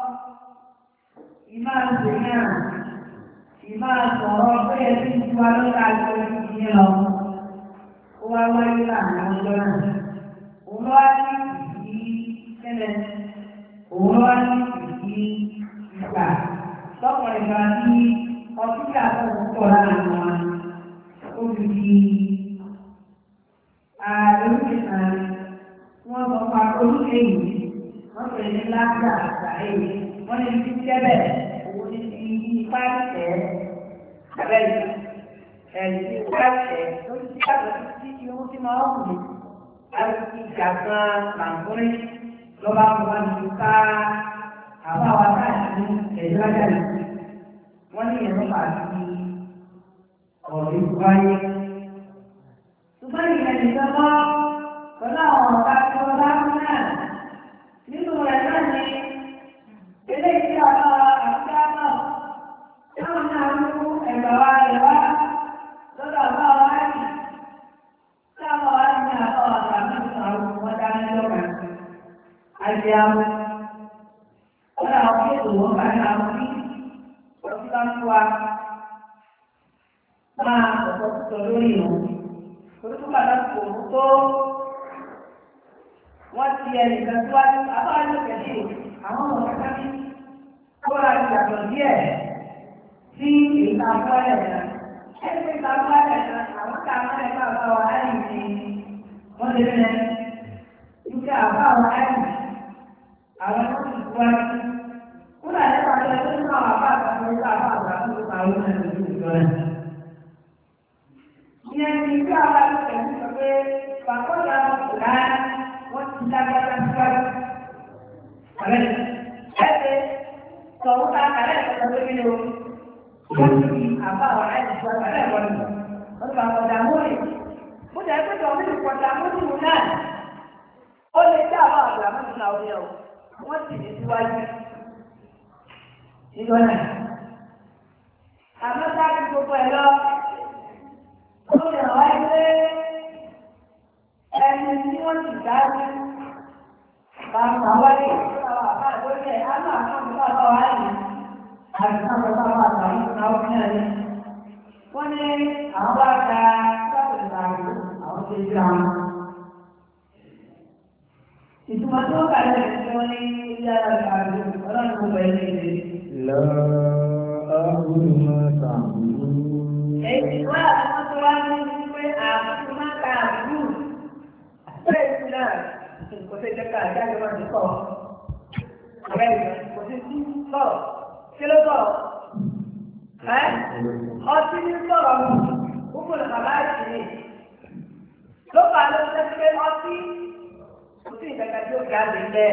ìmáàzìyàn ìmáàzọ̀rọ̀ pé ẹbí ti wá lọ́ta àjọ ìdíyẹ lọ. Ó wá wáyé láàrin ọjọ́ náà. Òun ló wá ní ìdí tẹ́lẹ̀. Òun ló wá ní ìdí ìgbà. Lọ́pọ̀lọpọ̀ ìgbà ní ọtí àtọ̀ púpọ̀ láàrin wọn. Ó fi di oríṣi kan wọ́n sọ pa oríṣi yìí. Wọ́n pè ní lágbà àgbáyé. Wọ́n lè fi tẹ́lẹ̀ òun ní ti ipá tẹ̀ abẹ́rẹ́ ẹ̀yìn ipá tẹ̀ tó ti yàtọ̀ sí ti ohun tí máa ń wù láti ìjà kan làǹkúrín lọ́ba wọn ní ká àwọn àwọn káàkiri ẹ̀yìn lájà yìí. Wọ́n ní ìyẹn lọ́ba àti ọ̀rọ̀ ìwáyé. Ṣùgbọ́n ìyẹn nìkan mọ́ pẹ̀lú àwọn ọ̀gá tí wọ́n bá ń náà nínú rẹ̀ náà ni eléyìí ọ̀nà àbújá náà táwọn náà ń mú ẹ̀gbà wa rẹ̀ wá lọ́dọ̀ ọ̀gá wa rí táwọn wá ní àbọ̀ ọ̀gá mẹ́ta àwọn wọn dání lọ́gà àti àwọn ọ̀gá àwọn ètò wọn bá ní àwọn bí wọ́n ti bá ń fún wa máa ọ̀pọ̀ tuntun lórí ìwọ̀n torí tó bàbá kò mú tó wọ́n ti ẹnìkan síwájú àbáwájú kẹ̀lé àwọn ọmọ kẹta bí kó ra ìyàtọ̀ díẹ̀ sí ìta àbúrálẹ̀ náà. Ẹni pé ìta àbúrálẹ̀ náà àwọn ká àbúrálẹ̀ bá bá wa láyé ní wọ́n lè rẹ̀ nígbà àbá wa láyé àwọn tó ti síwájú. Kúrò àlẹ́pàá tó ẹgbẹ́ nínú àwọn àbá àtàkùn ìta àbá àgbà tó ti pàrọ̀ ní ẹ̀sìn ìjọ rẹ̀. Ìyẹn ni bí àwọn akẹ́kọ̀ọ́ ti sọ pé pàkọ́jà ọ̀gá wọ́n ti lágbára síwájú. Àbẹ́ ẹ̀sẹ̀ sọ̀rọ̀ ká kàlẹ́ ìfọ̀sọ̀ lórí o. Wọ́n ti di àbá àwọn àìsàn tó kàlẹ́ ìwọ̀n lọ. Wọ́n ti bá kọjá mórí. Mo jẹ́ pé tọ́wọ́ mi kọjá mórí mu náà. Ó lè dá àwọn àgbà mọ́tò náà wọlé o. Wọ́n ti di síwájú. Ìjọ náà. Àmọ́ sáájú gbogbo ẹ̀ lọ. Ó lè wá ilé ẹni tí wọ́n ti dájú. Bàbá wáyé àwọn àbá ìwé àná àkàndé bàbá wáyé àti sábà bàbá àtàwọn ìṣúná ọ̀gbìn ẹ̀rí. Wọ́n ní àwọn bá ka sábà ìgbàgbọ́ àwọn tó ṣe àwọn. Ìtumọ̀ tó kà lẹ́yìn tí wọ́n ní ilé ara ìgbàgbọ́ ọlọ́run kò bẹ̀rẹ̀ ní ìdè. Láàárọ̀ máa tààbùrú. Èyí wá àwọn tó wá ní wípé àbúrò máa ta àbúrò. Bẹ́ẹ̀ sí náà. Kò sí ìjọba àjáde máa ti kọ́ ọ̀rẹ́ ìgbà kò sí sí kọ́ kí ló kọ́ ọtí ní sọ̀rọ̀ gbogbo lè bàbá ìṣẹ̀lẹ̀ ló fà ló ṣe pé ọtí kò sí ìjọba tí ó ga lè lẹ̀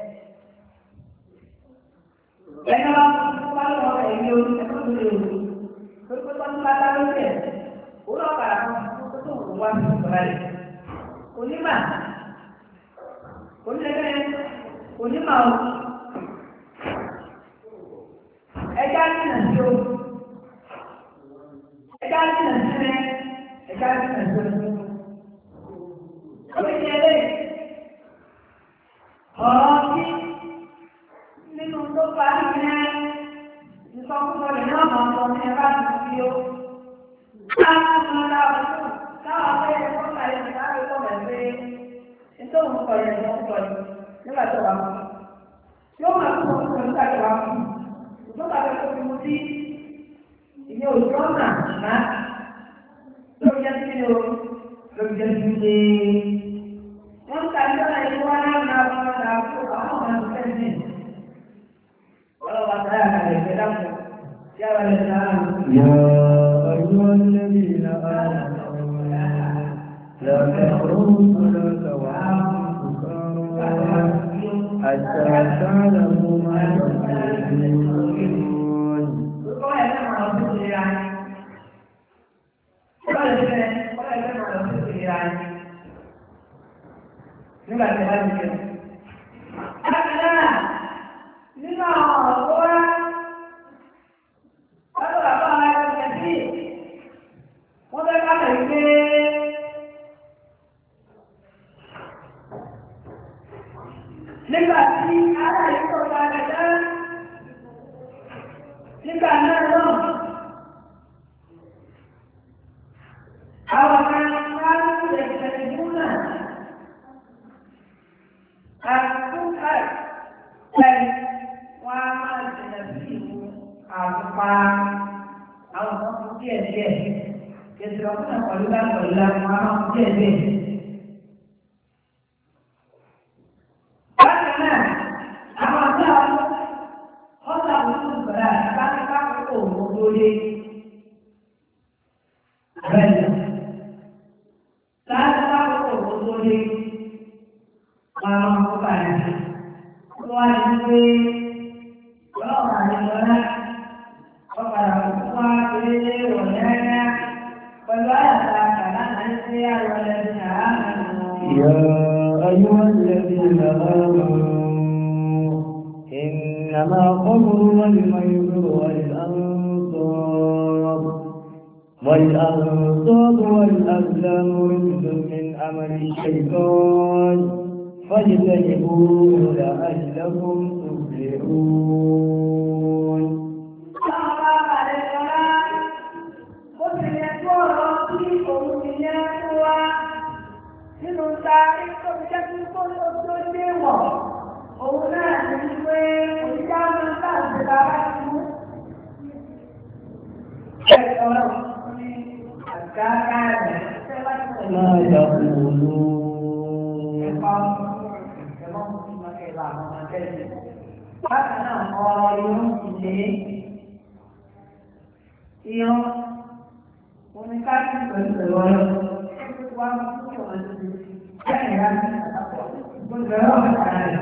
ẹni wá fún wa lọ́wọ́ ẹ̀mí orí ẹ̀kọ́ tó lè wò lórí pé wọ́n ti bá dá lórí ẹ̀ òun náà padà fún tó tó wù wá sí ìjọba rẹ̀ onímọ̀. Onímọ̀ ẹja nínà sí o, ẹja nínà sí rẹ, ẹja nínà sí o. Oríṣi ẹlẹ́yìn, ọ̀rọ̀ sí nínú tó parí rẹ̀, ìsọkúsọ rẹ̀ náà máa sọ ní ẹ̀bá ti fi o. Láti mọ láwọn tó láwọn fẹ́ ẹ̀kọ́ kàlẹ́ ní láti kọ́ bẹ̀rẹ̀ nítorí òun kọ̀ yẹn ló ń kọ̀ yìí nígbà tó wà mọ́. Yóò máa tún wọn kọ̀ nígbà tó wà mọ́. Ìjọba bàbá tó fi mu sí ìyẹn òjò ọ̀nà náà lórí jẹ́ sí o lórí jẹ́ sí ilé. Wọ́n ń ta ìjọba ìlú wa náà náà wọ́n máa dà fún àwọn ọmọ ẹ̀sìn fẹ́ǹsì. Ọlọ́wọ́ àtàrà àkàlẹ̀ ìfẹ́ dàpọ̀ yára lè ta àrùn. يا أيها الذين آمنوا لا تقربوا الصلاة وأنتم سكارى حتى تعلموا ما تقولون. Nígbà tí wọ́n ti ṣe. Bákan náà, nínú àwọn ọ̀rọ̀ nígbà tí ara ìkọ̀ padà dá nígbà náà náà àwọn kan wá lè tẹ̀lé múnà àtúnkà lẹ́yìn wọ́n á máa jìnà sí ìlú àpá àwọn kan fún díẹ̀ díẹ̀ ètò ọ̀pọ̀ pẹ̀lú lápẹ̀lú àwọn máa fún díẹ̀ díẹ̀. Bákan náà, àwọn ọ̀gá ọ̀sà òṣù ìgbàlá láti káàkiri òun lórí àbẹ̀lẹ̀. Láti káàkiri òun lórí àwọn ọ̀gá rẹ̀. Wọ́n wá ní pé ọlọ́run àdéjọ́lá ọ̀padà òkú wá pé ìrọ̀lẹ́ ẹ̀yà pẹ̀lú àyàtà kàláńtà ní sí àrọ̀lẹ́ ní àárín. يا أيها الذين آمنوا إنما الخمر والميسر والأنصاب والأزلام رجس من عمل الشيطان فاجتنبوه لعلكم تفلحون. Nínú ta tó fi jẹ́ kí kó ló tó dé wọ̀, òun náà ní pé òṣìṣẹ́ àwọn káàkiri lára ti mú. Ẹ̀sọ́ ní àgbáká rẹ̀ ṣẹ́ bá ti wọ̀. Máa yàgò ló. Ẹ̀kọ́ ẹ̀mọ́ ti máa kẹ́lá àwọn ọmọ tẹ́lẹ̀. Bákan náà, ọ̀rọ̀ irun ìdílé. Ìyọ́n, omi káàkiri pẹ̀lú ẹ̀rọ ọ̀rọ̀. Wọ́n á mú kí ọ̀rọ̀ ti ẹ̀yìn láti àtàkọ̀. Gbọ́dọ̀ ẹ̀rọ ọ̀rọ̀ ara rẹ̀.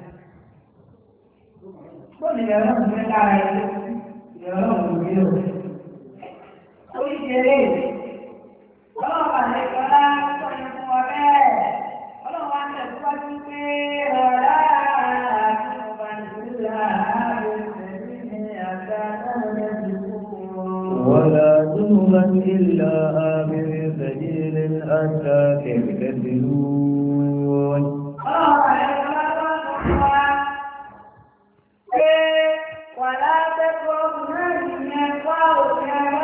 Gbọ́dọ̀ ẹ̀rọ ọ̀rọ̀ lára rẹ̀. Ẹ̀rọ ọ̀rọ̀ yóò. Oríṣiríṣi ọlọ́ọ̀bà lè kọ́lá sọ̀yìn fún ọ bẹ́ẹ̀. Ọlọ́ọ̀bà ń tẹ̀síwájú pé ọ̀rá àti ọba ìlúlá ولا جنبا إلا آمن سبيل حتى تغتسلون. ولا تقربوا هذه الأقوال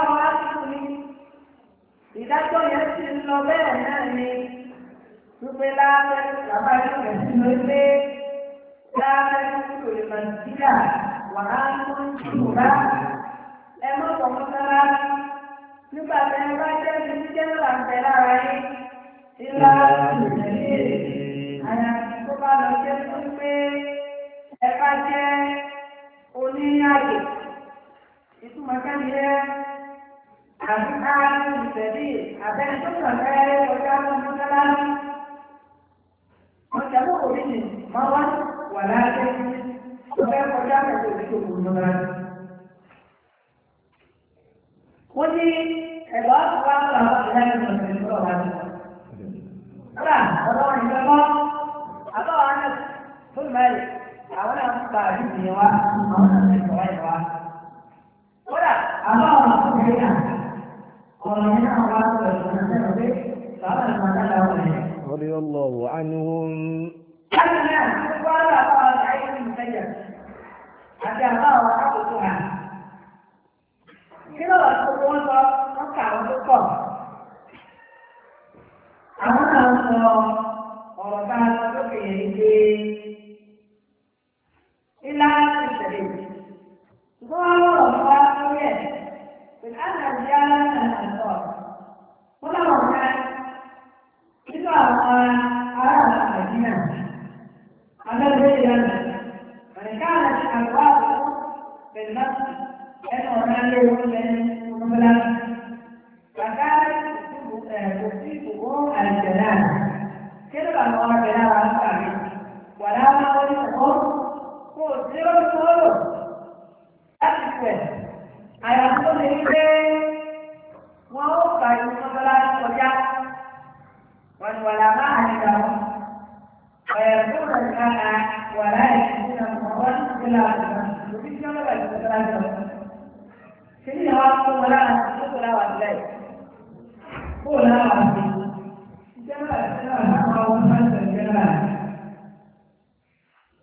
ìdájọ́ yẹn ti ń lọ bẹ́ẹ̀ náà ni wípé láàbẹ̀ bàbá yóò rẹ̀ sí lọ pé láàbẹ̀ kúrò lè máa jíjà wà á mú ìṣòra ẹ mọ́ pọ̀mọ́ sára nígbà tí ẹ bá jẹ́ ti jíjẹ́ ńlá ń bẹ lára yín ńlá ìrẹ̀lẹ̀ àyàfi tó bá lọ jẹ́ fún pé ẹ bá jẹ́ oníyàgò ìtumọ̀ kẹ́mi yẹn. Àbí ààrùn ìtẹ̀lé àbẹ́ni tó kàn fẹ́ ọjà tó ń tẹ́lá ní. Ọjà ló kò ní máa wá wà láti tó fẹ́ kọjá pẹ̀lú ìdíkò kò ní ọ̀gá. Wọ́n ní ẹ̀gbọ́n tó wá ń lọ àwọn ìlànà ìgbọ̀nsẹ̀ tó wà ní. Kọ́lá ọ̀dọ́ wọn ìgbẹ́ mọ́ àbáwọ̀ á náà fún mẹ́rin àwọn náà ń gba àdúgbò yẹn wá àwọn náà ń sọ̀rọ̀ yẹn wá. Kọ́lá àbáwọ̀ àkókò yẹn رضي الله عنهم. أنا رجال الأنصار ولا مرجان إذا أراد المدينة على الرجال من كانت أبوابه بالنفس أنه كان يقول من فكانت تصيبه الجلال كذا الله جلال على ولا ما ولده هو زيرو سولو أكبر àyàfó lè gbé wọn ó gbà ìlú mọ́tọ́lá kọjá wọn ni wàlá máa àyíká wọn ọ̀yẹ̀fó rẹ̀ kára wàlá ìṣẹ̀lẹ̀ náà wọ́n ti gbé láàbùkà lórí tí wọ́n lọ́wọ́ ìlú mọ́tọ́lá jọ. ṣé ní àwọn akó wọn lára tó kó láwà sílẹ̀ kó láwà sí ìjọba ìṣẹ̀lẹ̀ náà àwọn ọmọ ìṣẹ̀lẹ̀ náà.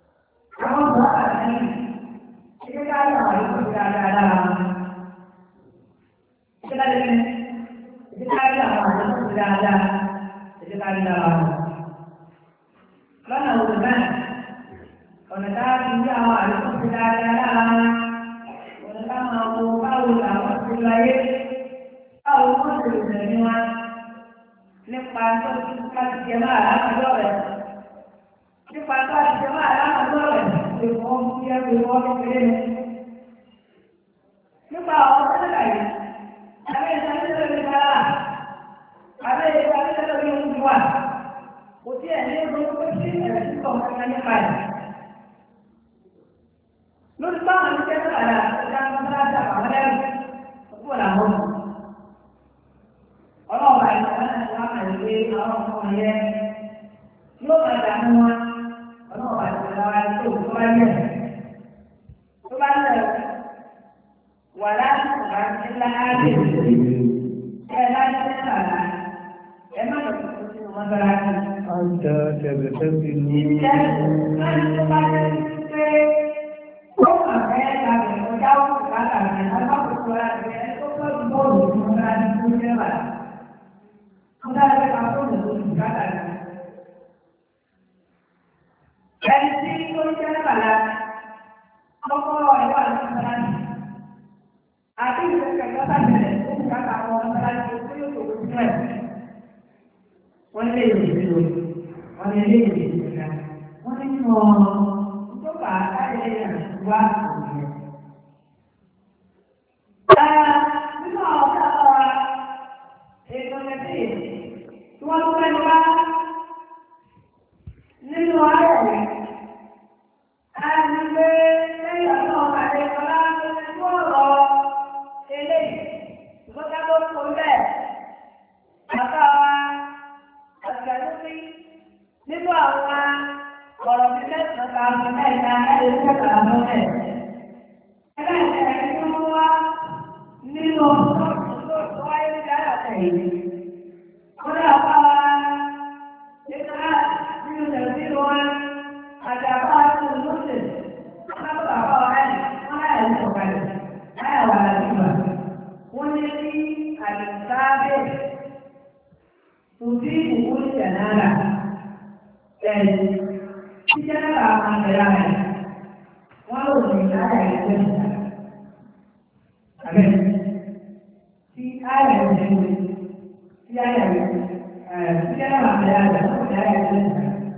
náà ọ̀nà tá a fi ní àwọn àlùkò ti dáadáa lára ọ̀nà tá a máa wo báwo làwọn ti lọ ayé báwo wọ́n ti lò tẹ̀lé wa nípa tó ti ká ti jẹ máa lámàjọ́ rẹ̀ nípa tó ti jẹ máa lámàjọ́ rẹ̀ lè wọ́n fi ẹgbẹ́ wọ́n kékeré ni nípa àwọn sẹ́lẹ̀ yìí àbẹ́ ìsàlẹ̀ lórí dára àbẹ́ ìsàlẹ̀ lórí oúnjẹ wa kò tí ẹ̀ ní ọdún pé sí ẹ̀rẹ́ sí kọ̀ọ̀kan nípa ẹ̀ lórí báwọn ní kẹ́kọ̀ọ́ àdá ìjà ń bá dà àwọn ẹ̀rù òkú làwọn ọlọ́ọ̀bà ìsàlẹ̀ náà wà pẹ̀lú àwọn ọmọ yẹn yóò máa dààmú wọn ọlọ́ọ̀bà ìsàlẹ̀ wa tó tó bá yẹ tó bá lẹ̀ wà láti wà ní láàárín ẹ̀ láti ní àlá ẹ̀ má lọ sí ìlú wọn bára ní. أنت تبتسم wọ́n lé ìrìn wọ́n lé ìrìn ìrìnà wọ́n ní mọ̀ tó bá láyé wá òun. Nínú àwọn ọ̀gá wa ètò ẹ̀sìn tí wọ́n tún mẹ́nu wá nínú ayé rẹ̀ á ní pé lẹ́yìn ọ̀sán ọ̀gá rẹ̀ kọ́lá tó ti tó ọ̀rọ̀ eléyìí ìgbọ́ká tó kó bẹ́ẹ̀ bàbá wa àgbàlódé nínú àwọn ọ̀rọ̀ bí mẹ́sàn-án ká fún mẹ́ta ẹ̀rọ ìjọba àwọn ẹ̀. Ẹlẹ́ẹ̀kẹ́ tí wọ́n wá nínú ọ̀sán tó wáyé ní dára tẹ̀yìn. Wọ́n dà bá wa nípa nínú tẹ̀sí wọn àjàbá àti olóṣè. Wọ́n bá bàbá wa láyé wọ́n láyé ní ọ̀kadà láyé wà lálùbà. Wọ́n ní ní àdìsáábẹ̀. Tujuh buku janara, dan si janara akan berada. Walau tidak ada yang ada, si ayah yang si ayah si janara berada, tidak ada yang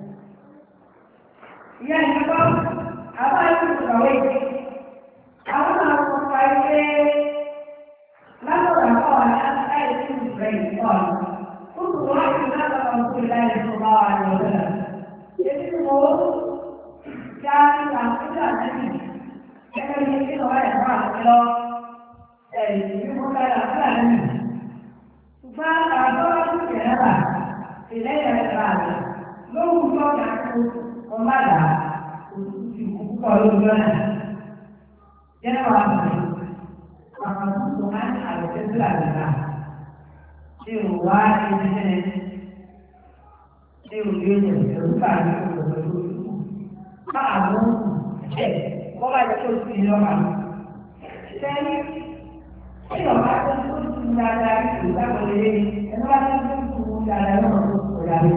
yang apa itu kawin? Apa harus kawin? Lalu apa orang saya itu berikut. كل واحد هذا رسول الله صلى الله عليه وسلم يقول كان يعقد النبي كان يقول هذا الرجل يقول هذا النبي فأعطاه كذا في ليلة الرابعة لو كان يقول وماذا قالوا لنا جنب عمرو فقد عن على كذا tí o wá ẹgbẹ́ tí o lé ẹ̀rọ káàdì ọ̀dọ̀ lórí káàdùn ẹ̀ wọ́n bá jẹ́ tó ti lọ́wọ́ sẹ́yìn tí ọ̀gá tó tó ti ń dáadáa ní ìgbàgbọ́ lé ẹni wá tó tó ti ń dáadáa náà tó kọ̀ dáa.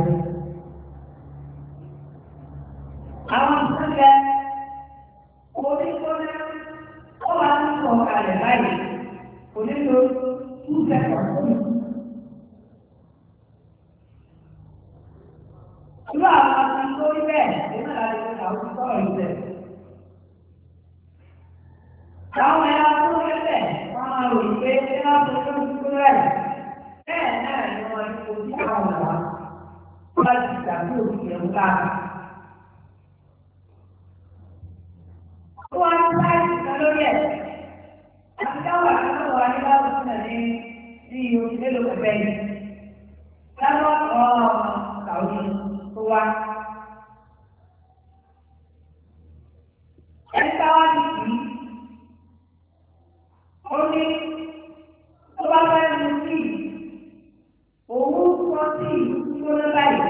Àwọn ìṣẹ̀lẹ̀ oníkọ́lẹ́ ó máa ń sọ kalẹ̀ báyìí onílò 2 seconds. Irú àwọn ọmọ tó rí bẹ́ẹ̀ nínú àlejò àwọn sọ̀rọ̀ ìbẹ̀. Àwọn ẹ̀yà tó rí bẹ́ẹ̀ wọ́n máa rò pé ṣé wọ́n tó tó ń tó rẹ̀. Bẹ́ẹ̀ náà ni wọ́n ti kó sí àwọn ọ̀wá. Wọ́n ti dàbí òkè ẹ̀rú káàkiri. Ó wá ní láì kan lórí ẹ̀. Àti dáwà kan wà ní láwùjọ náà ní oṣù mélòó kẹfẹ́ yìí. Láwọ́ kàwé tó wá. Ẹ̀ka wá ní kìí. Ó ní tó bá fẹ́ mú sí òun sọ sí ìgbóná báyìí.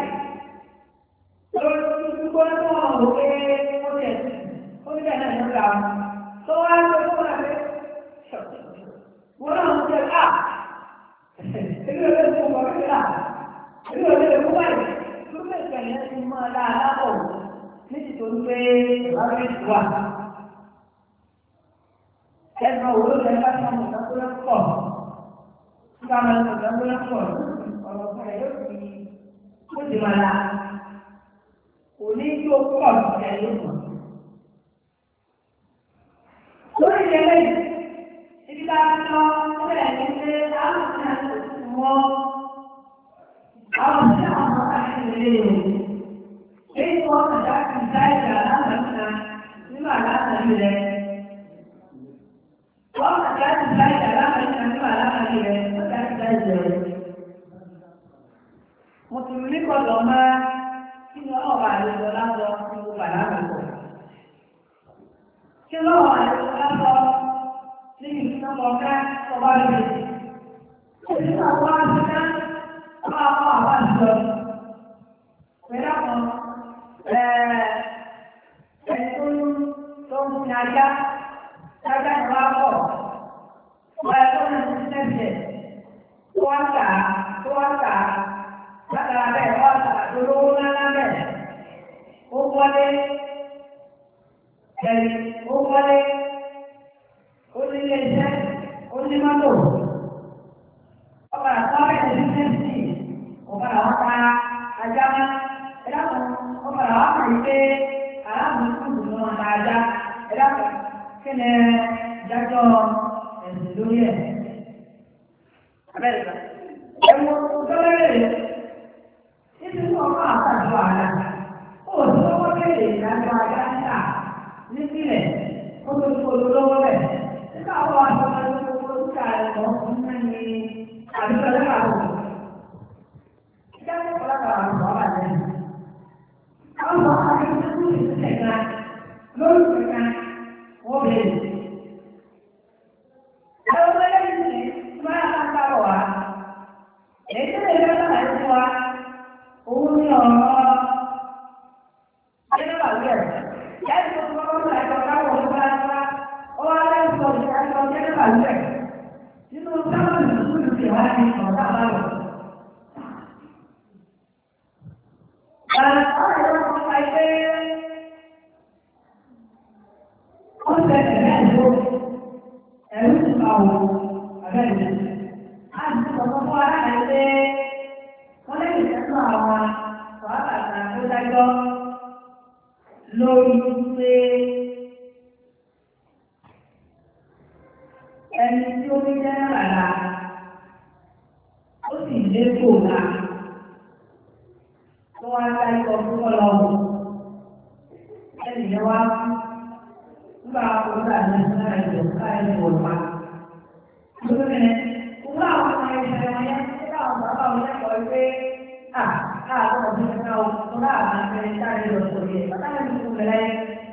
Lórí ìgbóná tó wọ́n wò pé ó tẹ̀ sí. Ó ní bẹ́ẹ̀ náà ló ga wọn. Tó wá ń lo tó wà pé wọ́n náà ń jẹ́ ká. Èmi ò lè fún ọmọ rẹ̀ ká. Èmi ò lè fún báyìí. Lókè ìgbẹ̀yìn ti mọ́ ọ dáadáa bọ̀. lábẹ́ ìwà. Ẹ̀sùn òwúrò lẹ́yìn bá ti mọ̀ ìdánkúrẹ́ pọ̀. Nígbà máa ń mọ̀ ìdánkúrẹ́ pọ̀ ọ̀rọ̀ fún ẹ̀ yóò fi ó ti máa la. Òní yóò pọ̀ sí ẹ̀ yóò pọ̀. Lórí ìdílé ibi tá a ti lọ sílẹ̀ ní pé àwọn ìṣẹ́ àti òṣìṣẹ́ wọn àwọn ìṣẹ́ àwọn ọmọ àti ìrèlè rẹ̀. Èyí tí wọ́n kàn dá sí ìdáìjà aláàbàtà nínú àlàáfíà rẹ̀. Wọ́n kàn dá sí ìdáìjà aláàbàtà nínú àlàáfíà rẹ̀. Wọ́n dá sí ìdáìjà rẹ̀. Mùsùlùmí gbọ́dọ̀ máa kí ni ọlọ́ọ̀bà àlejò lásọ ní gbogbo àlàáfíà. Kí lọ́wọ́ àlejò lásọ ní ìfúnnáwó ká ọba rẹ̀. Nígbà tó wá sí ká ọba àwọn àbá àjọ. Pẹ̀lú àwọn tó ń sin ajá ìwà pọ̀. Ọba ẹ̀kọ́ náà ti tẹ̀sẹ̀ tó wá tà látara bẹ́ẹ̀ wá tà lólówó ńlá bẹ́ẹ̀. Ó wọlé ó ní ilé iṣẹ́ ó ní mọ́tò. Ọba àtọ́rẹ́ ìlú tẹ̀sí ọba àwọn ta ajá máa. Ẹ̀dàkùn ọba àwọn àmọ̀ ìpé aláàbòsí ìdùnnú ọ̀nà ajá. Ẹ̀dàkùn kí ni ìdájọ́ ẹ̀sìn lórí ẹ̀? Abẹ́rẹ́ ẹ̀wọ̀n òtọ́lẹ́rẹ́ nítorí ọkọ̀ àtàjọ àlà. Ó ti lọ́wọ́ kéde ìdájọ́ ajá níta nípìnlẹ̀ ó tó tó lọ́wọ́ bẹ̀. Nígbà wo aṣọ máa ń tó kó sí ààrẹ lọ fún mẹ́ni àdúgbò lẹ́ka lò. Ìjáde ọ̀pọ̀lọpọ̀ àwọn ọ̀rọ̀ wà lẹ́yìn. Àwọn ọmọ akẹ́kọ̀ọ́ tó ń ṣiṣẹ́ kan lórí ìpínlẹ̀ wọ́n bẹ̀rẹ̀. Àwọn ọmọ ẹlẹ́yìn ní máa ń bá bọ̀ wá. Èyí tó lè lọ́wọ́ láti fún wa, òun ní ọ̀rọ̀ ẹ̀rọ àwẹ̀. Ìyá ìfowópamọ́ ọ̀rọ̀ ẹ̀kọ́ káwọn ọ̀rọ̀ ó wá lẹ́yìn sọ ìdájọ́ ẹ̀rọ àwẹ̀. Nínú sábàbí ìṣúlù ti wá ní ọ̀dà àbáwọ̀. Àwọn ẹ̀rọ kan pa ẹgbẹ́ wọ́n tẹ̀lé ẹ̀rọ ẹ̀rú ti máa wò abẹ́rẹ́. A ti sọ̀tọ̀ fún ara rẹ̀ pé wọ́n lè tẹ̀sán àwọn wàhálà tó dájọ́ lórí pé ẹni tí ó ní jẹ́ rárá ó sì lé kòlá tó wá dájọ́ fún ọlọ́run. Ẹni yẹn wá nígbà kòlá ní ìsinmi ẹ̀jọ̀ káyọ̀ ìwọ̀lá. Lórí ẹ̀ wúlò àwọn ọmọ ẹ̀ṣẹ̀ wọn yẹn nígbà àwọn bàbá wọn yẹn kọ́ pé àwọn ọ̀dọ́ ìṣẹ̀ká ọ̀tún láàbà ń bẹ̀rẹ̀ sáré lọ sórí ẹ̀. Bàtà mi kú bẹ̀rẹ̀.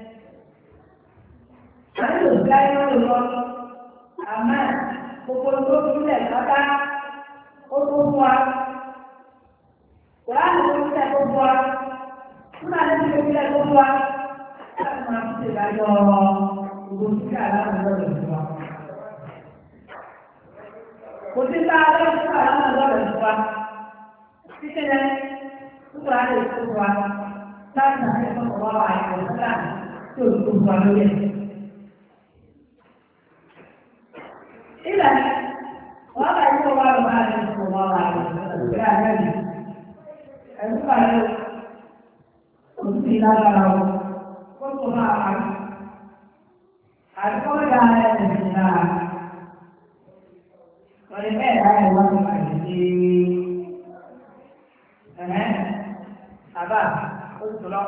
Àti òṣìṣẹ́ ayé wọn lò lọ. Àmọ́ gbogbo tó túlẹ̀ pátá ó tó fún wa. Kòláàlì tó túlẹ̀ tó fún wa. Fúnàlẹ́ tó túlẹ̀ tó fún wa. Láti máa fi ṣèdájọ́ gbogbo títí àlámọ̀ lọ́dọ̀ fún wa. Kò sí bá a lọ́dọ̀ fún àlámọ̀ lọ́dọ̀ fún wa. Títí lẹ́ nígbà tó tó fún wa. Láti náà ṣe fún ọ̀rọ̀ àìsàn sílá tí ò tó fún wa lórí ẹ̀. Ilẹ̀ wọ́n bá yíkọ́ wá lọ bá a lè fún ọmọ wa ìgbé àjẹ́bì. Ẹ̀rú pàdé òtútù ìlágbára wọn, kó tó máa wá. Àdúgbò dá ẹ̀sìn náà. Wọ́n lè bẹ́ẹ̀ dá ẹ̀wọ́n tó máa lè ṣe àbá ó tó lọ.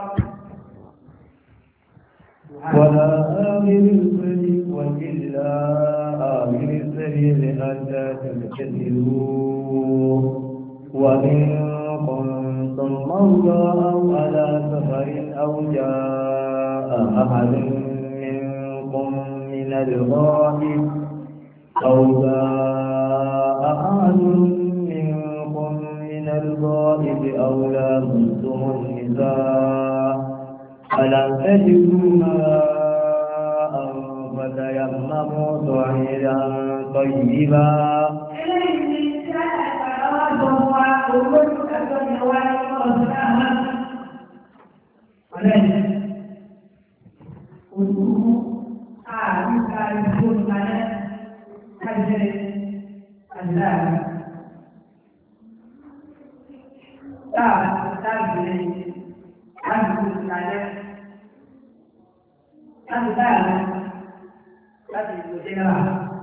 ولا آمن السبيل وإلا آمن السبيل حتى تبتدئوا وإن كنتم مرضى أو على سفر أو جاء أحد منكم من الغائب أو جاء أحد منكم من الغائب أو لامستم النساء فلم تجدوا ماء فتيمموا صعيدا طيبا bisa disebut mana hadir adalah tak boleh hadir mana adalah tapi bolehlah.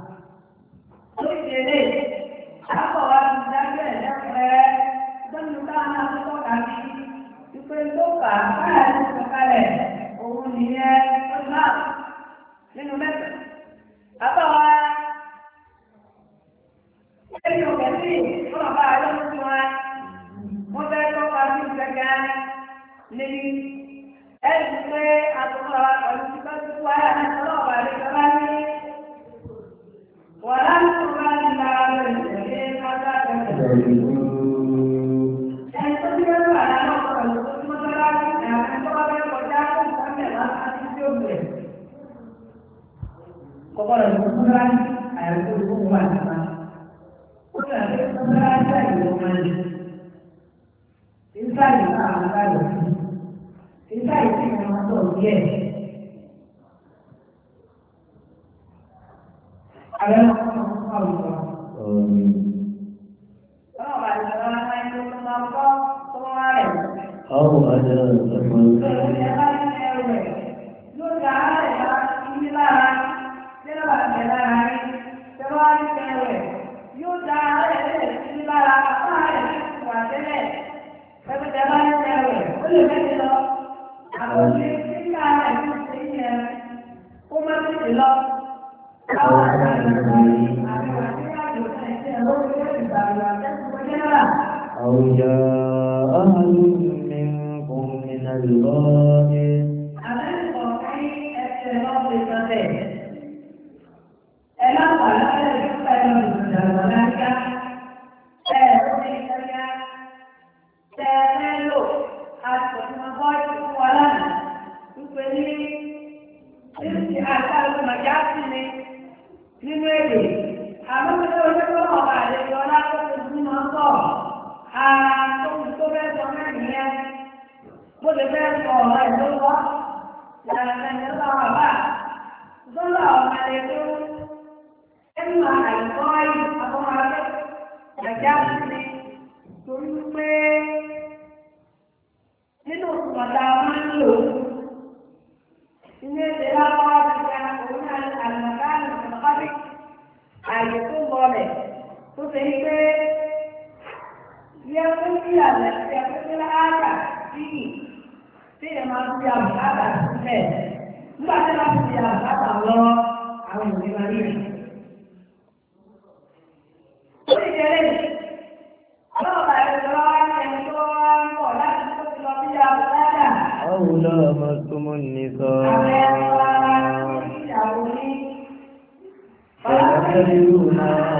Jadi apa orang jaga yang dan juga anak itu kami itu kan sekali orang dia pernah minum apa ini okey kalau ada semua modal kami sekarang ni atau kalau kita suara kalau balik kembali walau kembali lagi kata Kalau kebenaran air itu hubungan sama. Kebenaran saya hubungan. Insan itu apa? Insan itu masuk dia. Ada apa? Kalau ada orang lain itu mampu semua. Oh ada teman. أو جاء أحد منكم من الغائب أو لامستم النساء فلم تجدوا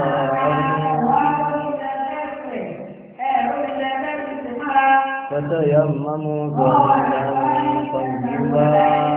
فتيمموا صعيدا طيبا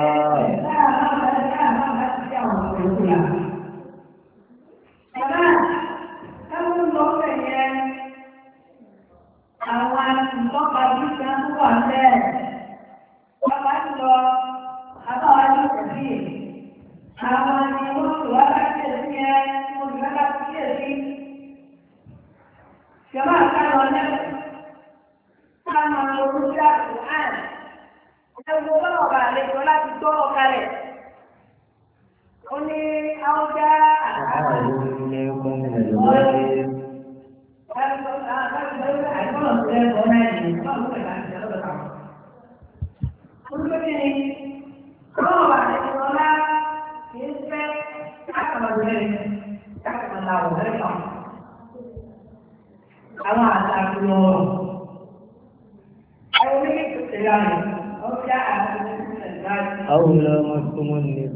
أو لامستم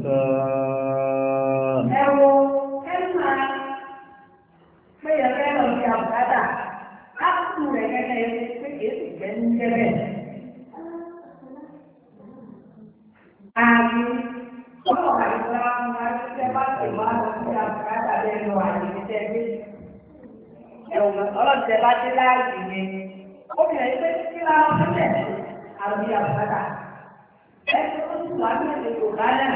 النساء Orang debat lagi ni, okey, itu kita harus harus berkata. wà ní èdè Yorùbá náà.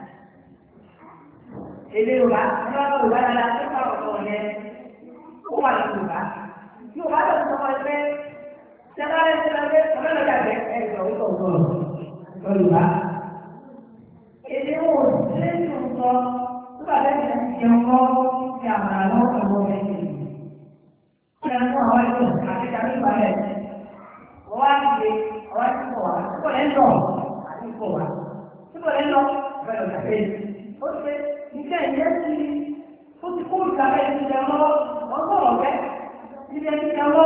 Èdè Yorùbá, ẹgbẹ́ wọn Yorùbá dáadáa tó bá ọ̀tọ̀ yẹn, ó wà ní Yorùbá. Yorùbá lọ sọ wọn pé sẹ́kárẹ́ ọ̀rẹ́ lọ́jà jẹ́ ẹ̀jọ̀ ìtọ̀tọ̀ Yorùbá. Èdè wo ṣé ní òótọ́ tó bá bẹ́ẹ̀ ní ìjẹun kọ́ ti àmàlà lọ́wọ́ ọ̀rọ̀ rẹ̀ yìí. Ṣé ẹ mú àwọn ètò àti ìjàmbá ìbálẹ̀? Wọ́n wá nílé, ọwọ́ ti pọ̀ wá, púpọ̀ lẹ́ lọ, àti pọ̀ wá. Púpọ̀ lẹ́ lọ, ọ̀rẹ́ lọ́jà bẹ́ẹ̀. Ó ṣe iṣẹ́ ìyẹn ti ó ti kó ìgbàgbé ìjẹun lọ́wọ́, wọ́n sọ̀rọ̀ bẹ́ẹ̀. Ilé ìjẹun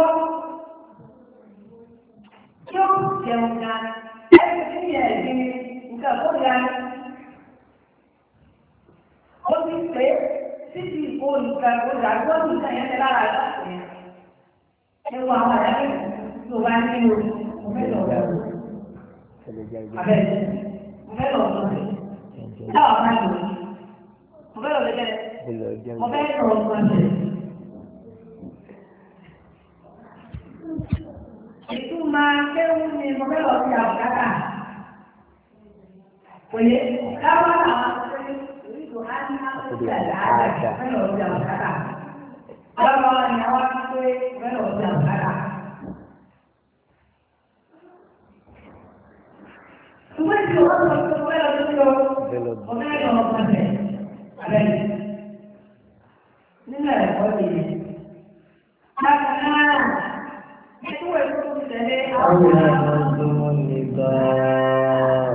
yóò jẹun náà ẹni tí yẹ ẹ̀dín nǹkan tó yá ó ti pé títí ìkó nǹkan tó yá tó ní nǹkan yẹn lára láti yẹn ewu àwọn àyàwó tó bá ní o mo fẹ́ lọ rẹ̀ o abẹ́rẹ́ mo fẹ́ lọ sọ rẹ̀ táwọn máa lò mo fẹ́ lọ lẹ́gẹ̀rẹ́ mo fẹ́ lọ sọ rẹ̀. Ìtumọ̀ kéwù ni mo fẹ́ lọ sí àbùkátà. Òye káwọn àwọn akẹ́kọ̀ọ́ ìlú àti àkọsílẹ̀ àdáàdà fẹ́ lọ sí àbùkátà. Àwọn ni àwọn akẹ́kọ̀ọ́ fẹ́ lọ sí àbùkátà. Ìwé tí wọ́n sọ pé mo fẹ́ lọ sí o, mo fẹ́ lọ ọ̀pọ̀lọpọ̀ abẹ́rẹ́. Nínú ẹ̀kọ́ yìí, bákan náà. أولى مصدوم النساء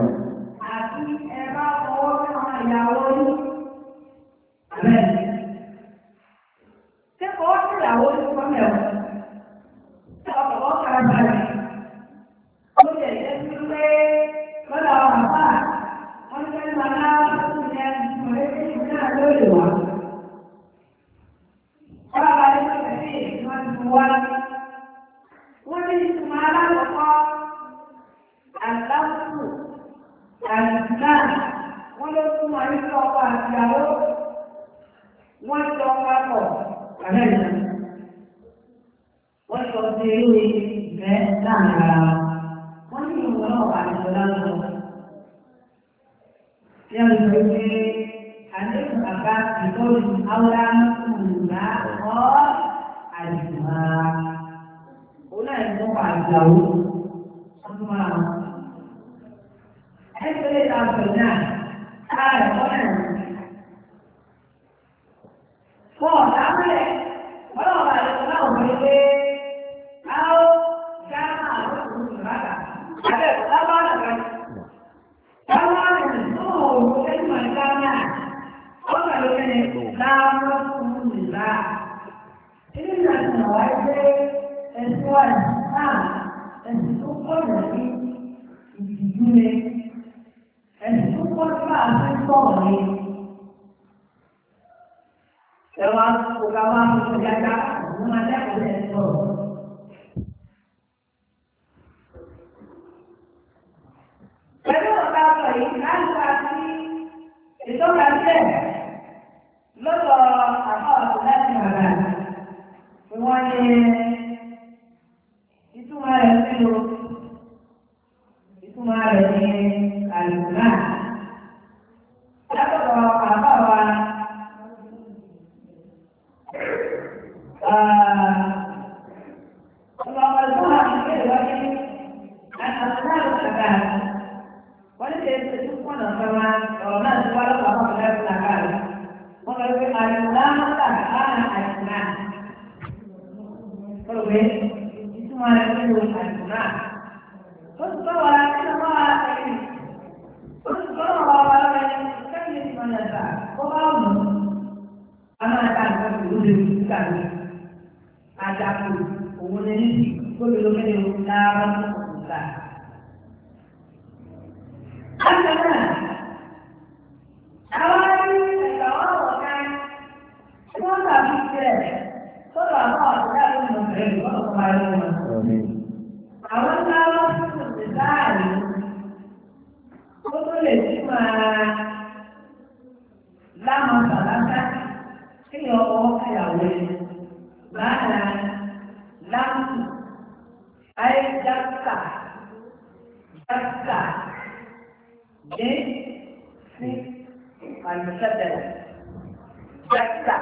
في المسدد جسد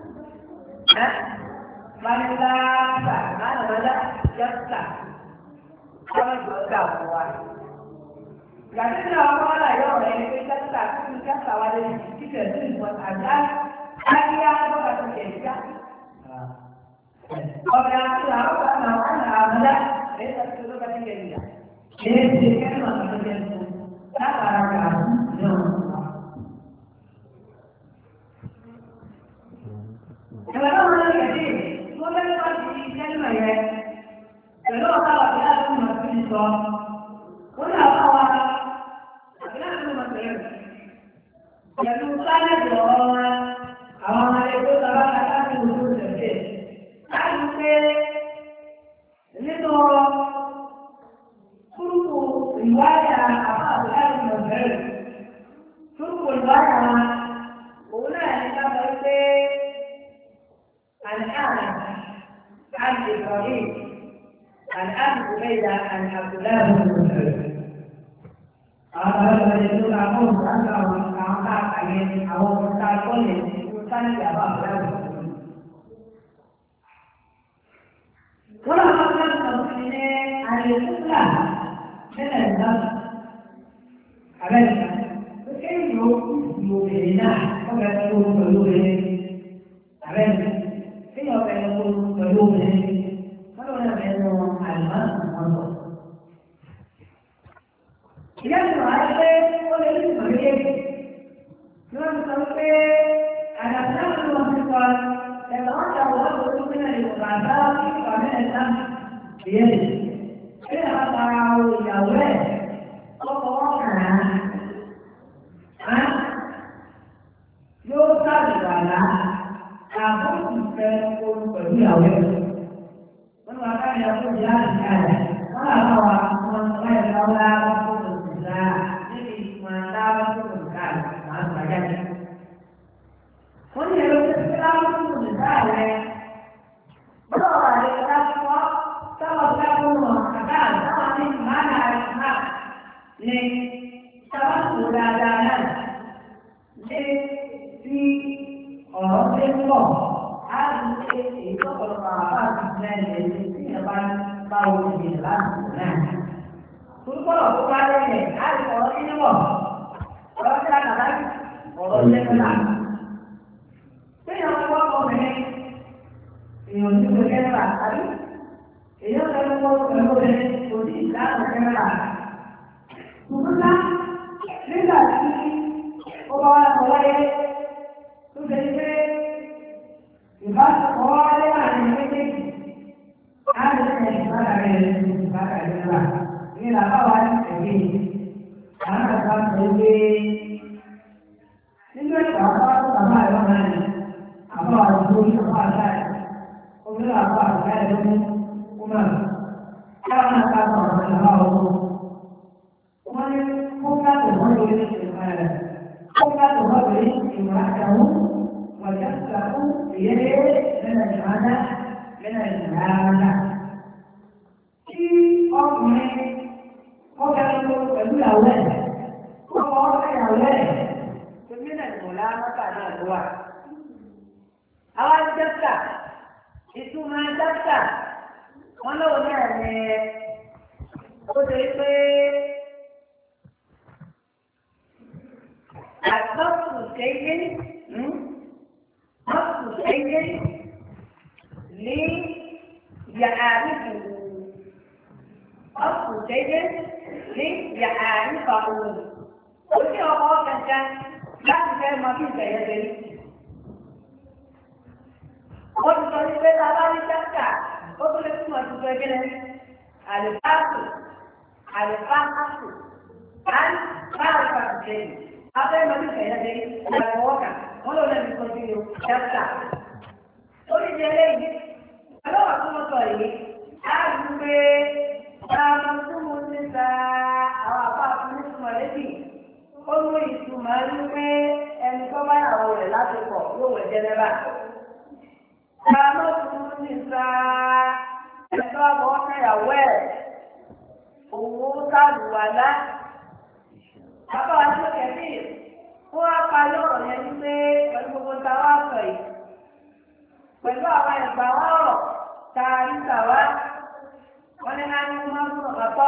من لا ماذا جسد كما جسد Jadi kalau ada yang ini kita sawah ini kita itu buat aja, lagi apa kata dia? Kalau yang itu apa nama ada, itu sudah kata dia. Jadi kan mana dia itu? Tak ada yang. Kalau mana jadi, mulai dari jadi mana? Kalau kalau dia itu masih itu, kalau awal yang utama adalah awal itu salah satu usul saja. Tapi ini tu suruh riwayat apa yang benar. Suruh riwayat, boleh kita baca An-Anas, An-Ibrahim, An-Abi Ubaidah, An-Abdullah bin Mas'ud. Kalau itu kamu kalau ingin awak berkata boleh, bukan siapa berlaku. Kalau kamu ini ada sesuatu, jangan ada. Mungkin you bina, kau berlaku berlaku. Ada. Kalau berlaku berlaku, kalau ada berlaku almas, masuk. Yang terakhir, oleh itu sebagai dalam sampai anak-anak mahasiswa yang tahu bahwa berbeda dengan bahasa pada dalam dia. Kita tahu jauh, orang yo tahu bahwa apa kita pun berjauh. Mengapa yang berjalan ada? Kalau orang tahu jadi mantap bukan masalah. Kalau yang sekarang itu besar, berapa kita semua kalau kita pun akan sama di mana ni sama sudah jalan. Jadi orang itu harus itu berapa sebenarnya apa tahu di dalam. Kalau bukan ini, ada orang ini mau, orang tidak ada, orang tidak ada. Jadi orang mau ini, ini juga kena tadi. Ini orang mau ini, jadi tidak kena. Bukan, tidak. Orang ini, tu jadi ibarat orang ini, ada yang ada. Ini apa lagi ini? Karena kan ini apa sama orang lain. Apa itu apa saya? Kalau apa saya itu umum. Karena apa orang tahu? Umum bukan orang ini sebenarnya. Bukan orang ini tahu. Wajib tahu dia dengan mana, dengan mana. Si orang ini kau jangan pẹ̀lú ìyàwó ẹ̀, kó kọ́ ìyàwó ẹ̀, tó ní ẹ̀dùn láàmúkà náà ló wà. Àwọn dókítà, ìtumọ̀ dókítà, wọ́n lọ́wọ́ náà ní ó ṣe pé àtọ́kù kéyé ní yàrá ìbùkún. Aku jadi ni yang baru. Okey orang macam dah saya mati saya jadi. Orang kalau kita awal cakap, orang tu semua tu kerana ada aku, kan apa jadi. Apa yang mati saya jadi ada orang. Kalau nak continue cakap. Okey jadi kalau aku mau ini, aku Àwọn tó mo ti gba àwọn àpá àfúnní túmọ̀ létí. Ó mú ìtumọ̀ wípé ẹni tó bá yàwó rẹ̀ láti pọ̀ yóò wẹ̀ jẹ́nẹ́bà. Àwọn tó mo ti gba ẹni tó bá wọ́n fẹ́yàwó ẹ̀ òun ó sàlùwàlá. Bàbá wa ìgbà wá ọ̀rọ̀ ta ìgbà wá wọ́n ní láti mú máa ń sọ̀rọ̀ pàtó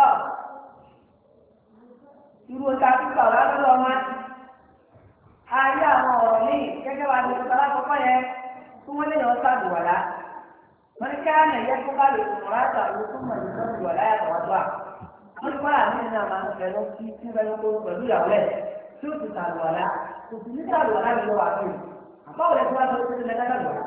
irú ta ìgbà wá lọ́wọ́ wọn. a rí àwọn ọ̀rọ̀ ní gẹ́gẹ́ wa ní ọ̀sán lákòókò yẹn tí wọ́n lè yọ sàdùwàlá wọ́n ní káyà náà yẹ kó bá lè sọ̀rọ̀ láti àwọn tó mọ̀ ní sàdùwàlá yàtọ̀ wá tó à. wọ́n ní kọ́lá àmì náà máa ń fẹ́ lọ sí tí wọ́n yọ pẹ̀lú ìyàwó ẹ̀ tí ó ti sàdùwàlá kò sì ní sàdùwàlá yìí lọ́wọ́ àbẹ̀yìn àbáwọ̀ ẹ̀ tó wá tó ti lẹ́ sàdùwàlá.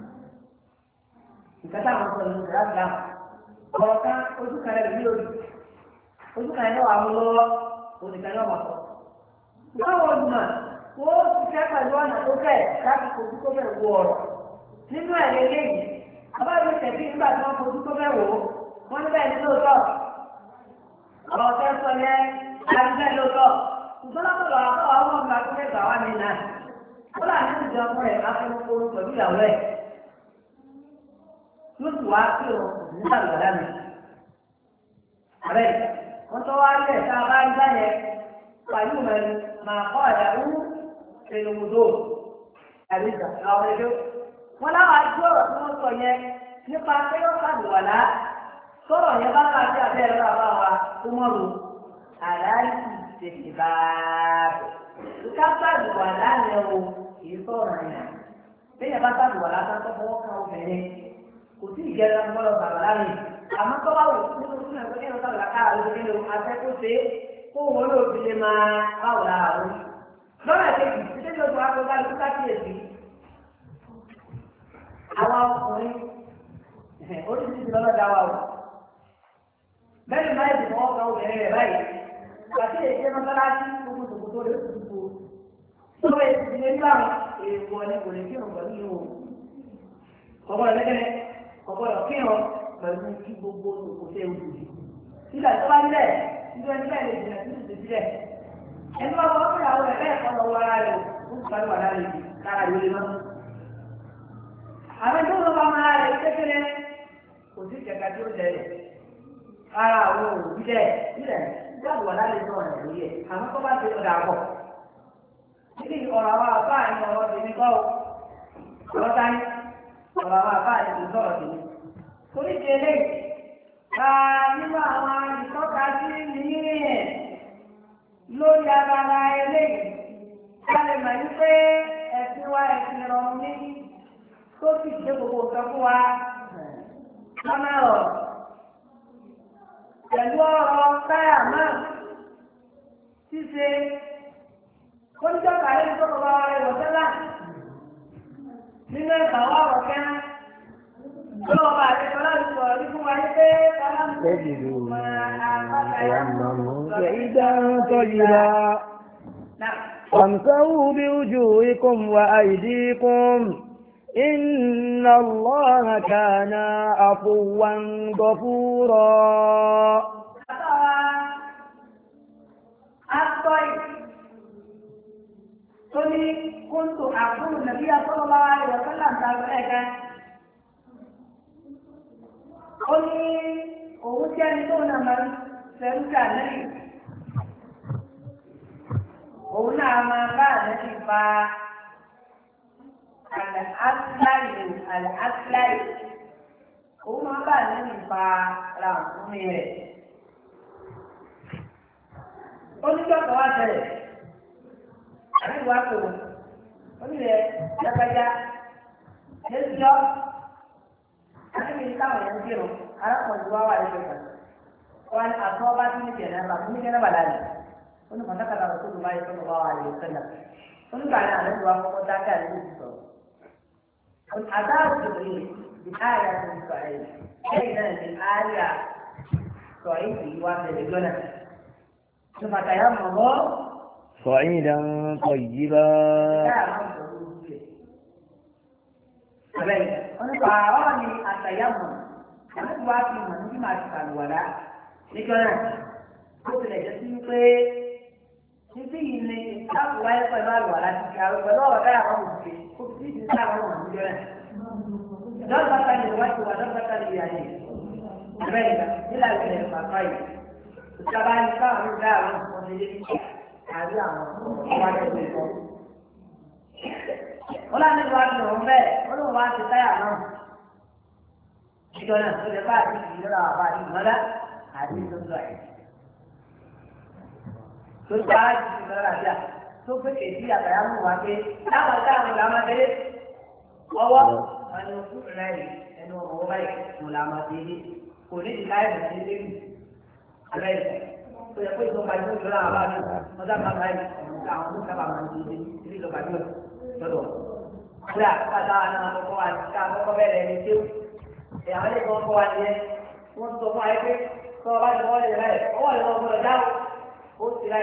ìkàtà àwọn ọ̀sán ìlú ìlú àgbà ọ̀rọ̀ kan ojú kan rẹ̀ ní ojú ojú kan rẹ̀ wà mú lọ́wọ́ òdìkan náà wà sọ. báwo ni mà kó o ti fẹ́ pẹ̀lú ọ̀nà tó fẹ́ láti fojú tó fẹ́ wo ọ̀rọ̀ nínú ẹ̀ lélẹ́yìn àbáwọ̀ tẹ̀bí nígbà tí wọ́n fojú tó fẹ́ wò ó wọ́n ní bẹ́ẹ̀ ní lóòótọ́ ọ̀rọ̀ tẹ́ sọ yẹn láti bẹ́ẹ̀ lóòótọ́ ṣùgbọ́n lọ́pọ̀lọpọ̀ àbáwọ̀ àwọn ọmọ akẹ́kọ̀ọ́ gbà wá ní náà ó là ní ìjọ ọmọ rẹ̀ afẹ́nukoro pẹ̀lú ìyàwó ẹ̀ yóò tù wá sí òun nígbà gbàdá mi. àbẹ́ wọ́n tọ́ wá lẹ̀ tá a bá ń gbá yẹn pàlú mẹ́rin máa kọ́ ẹ̀dá ń ṣèlúmùdó àbí ìjà àwọn ẹgbẹ́. wọ́n láwọn ajú ọ̀rọ̀ tí wọ́n sọ yẹn nípa akẹ́kọ̀ọ́ sàdùwàlá sọ̀rọ̀ yẹn bá ká sí abẹ́ ẹ̀rọ àbá wa tó mọ̀rù àláìsí tètè bá a bẹ̀. ìka sàdùwàlá yẹn o kì í sọ̀rọ̀ yẹn. bẹ́ẹ̀ bá sàdùwàlá ká tó fọwọ́ kan obìnrin kò sí ìjẹta gbọ́dọ̀ sàdùwàlá mi. àmọ́ tó bá wù nínú sínú ẹ̀kọ́ nínú sàdùwàlá káà ló dé lóun afẹ́kọ́ ṣe kó wọn ló fi lè máa báwò lára wọn. lọ́nà kejì títí tó tó akọ́gbá ló kákìyèsí. àwọn ọkùnrin oríṣiríṣi lọ́nà dá wa o. bẹ́ẹ̀ni máa ń dìbò ọkàn obìnrin rẹ̀ báyìí. àti èyí ṣe mọ́sálásí gbogbo tòkòtò rẹ̀ ó ti dùkú. tó bẹ́ẹ̀ ti lè gbà èèwọ̀ ni kò lè kí òun pẹ̀lú ìhò. ọgbọ́n lẹ́gẹ́lẹ́ ọgbọ́n kí wọn pẹ̀lú kí gbogbo tòkòtò ewu dùn. nígbà tó bá nílẹ̀ nígbà tí bẹ́ẹ̀ lè jìnà sí ìdè sílẹ̀. ẹni wá wọ́n fún ìyàwó rẹ̀ bẹ́ẹ̀ kọ́ lọ́wọ́ ara rẹ̀ ó ń parí wà lára ìdí kára ìwé lè má. àwọn tó lọ́ bá máa rẹ̀ kékeré kò sí kẹ̀kẹ́ tí ó jẹ ara àwọn òbí dẹ̀ sílẹ̀ jáde wà lára ìdí ọ̀rẹ́ lórí ẹ̀ àmọ́ tó bá ti ọ̀dà pọ̀. níbi ọ̀rọ̀ àwọn àbá ni ọ̀rọ̀ tèmi kọ́ ọ̀rọ̀ táyé ọ̀rọ̀ àwọn àbá ni ìsọ̀rọ̀ tèmi. torí ti eléyìí nínú àwọn ìtọ́ka sí nìyẹn lórí abala eléyìí ká lè mọ̀ wípé ẹ̀sìn wa ẹ̀sìn rọrùn ní tó sì ṣe gbogbo nǹkan fún wa lọ́nà rọ̀ pẹ̀lú ọ̀rọ̀ táyà náà ṣíṣe oníjọba ayé tó kọ́ bá wa rẹ̀ wọ̀tẹ́lá nínú ẹ̀ka wà wọ̀kẹ́ lọ́wọ́ àdékọ́lá ti sọ̀rọ̀ ní fún wa ní pé تجدوا تيمموا سعيدا طيبا فامسحوا بوجوهكم وأيديكم إن الله كان عفوا غفورا. كنت أقول النبي صلى الله عليه وسلم ó ní òun tí ẹni tó náà máa ń fẹ́rú sí àlẹ́yìn òun náà máa bá àlẹ́yìn fa àlẹ́yìn òun máa bá àlẹ́yìn fa ra òun rẹ̀. ó ní jọ́kọ̀ wá bẹ̀rẹ̀ àbí wàá pè wọ́n ó ní rẹ̀ jágbájá lẹ́síọ́. Àti táwọn èèyàn ń kírun, arákùnrin wá wà lẹ́gbẹ̀ẹ́ kan. Wọ́n á àtọ́ bá tí ní kẹ̀lẹ́ bá fún mi kẹ́lẹ́ bà láàyè. Ó ní kọ̀ǹtàkà làwọn tó lù báyìí tó lù wá wà lẹ́yìn sẹ́lẹ̀. Ó ní bàálẹ̀ àlẹ́ ìwà kọ́kọ́ dákẹ́ àlẹ́ ìlú sọ̀rọ̀. Àdáwò tó lè di àyà tó ń sọ ẹ̀yìn. Lẹ́yìn náà ni àyà sọ èyí wá tẹ̀lé lọ́nà. Ní pàtàkì àmọ̀ bọ́. صعيدا طيبا. Wọ́n ní pààrọ̀ ni àtàyàmọ̀ àti wá fi mọ̀ níbi máa ti kàlùwàlá níjọ́ náà. Ó tilẹ̀ jẹ́ sí pé títí yìí ni láti wáyé pẹ̀lú àlùwàlá ti fi àwọn pẹ̀lú ọ̀rọ̀ dáyà wọn òfin ó fi sí ìdílé àwọn ọmọ níjọ́ náà. Lọ́gbàtà ni ìwádìí wà lọ́gbàtà ni ìyá yìí. Ẹ̀rẹ́ ìgbà nílà ìpìlẹ̀ pàpà yìí. Ìjọba ní káwọn ìgbà àwọn ọmọdé àrí àwọn ọmọdé wọ́n láti wá sí òun bẹ́ẹ̀ ó lóun wá sí táyà náà ìjọ náà tó lè bá àti ìjọba àbá àti ìmọ̀lá àti ìjọba ẹ̀. tó gba àti ìjọba àti à tó pété sí àgbàyà mú wa pé táwọn táwọn là máa tẹ́lẹ̀ ọwọ́ ẹnu kúrò láì ẹnu ọwọ́ báyìí mo là máa tẹ́lẹ̀ kò ní ìlà ẹ̀bùn sí ilé mi alẹ́ ìfẹ́ tó yẹ kó ìjọba ìjọba ìjọba àbá mi ọjà bàbá yìí àwọn tó sábà máa ń tẹ́lẹ̀ ilé ìjọba ìjọba lọ́dọ̀. Kúrò àtàtà àwọn akọ́kọ́ wa ká akọ́kọ́ bẹ̀rẹ̀ ẹni tí ìyàwó lè kọ́ wa nìyẹn wọ́n sọ fún ayé pé kọ́ ọ bá ti wọ́n lè rẹ̀ ọwọ́ lè wọ́n gbọ́dọ̀ dáwọ́ ó ti rẹ̀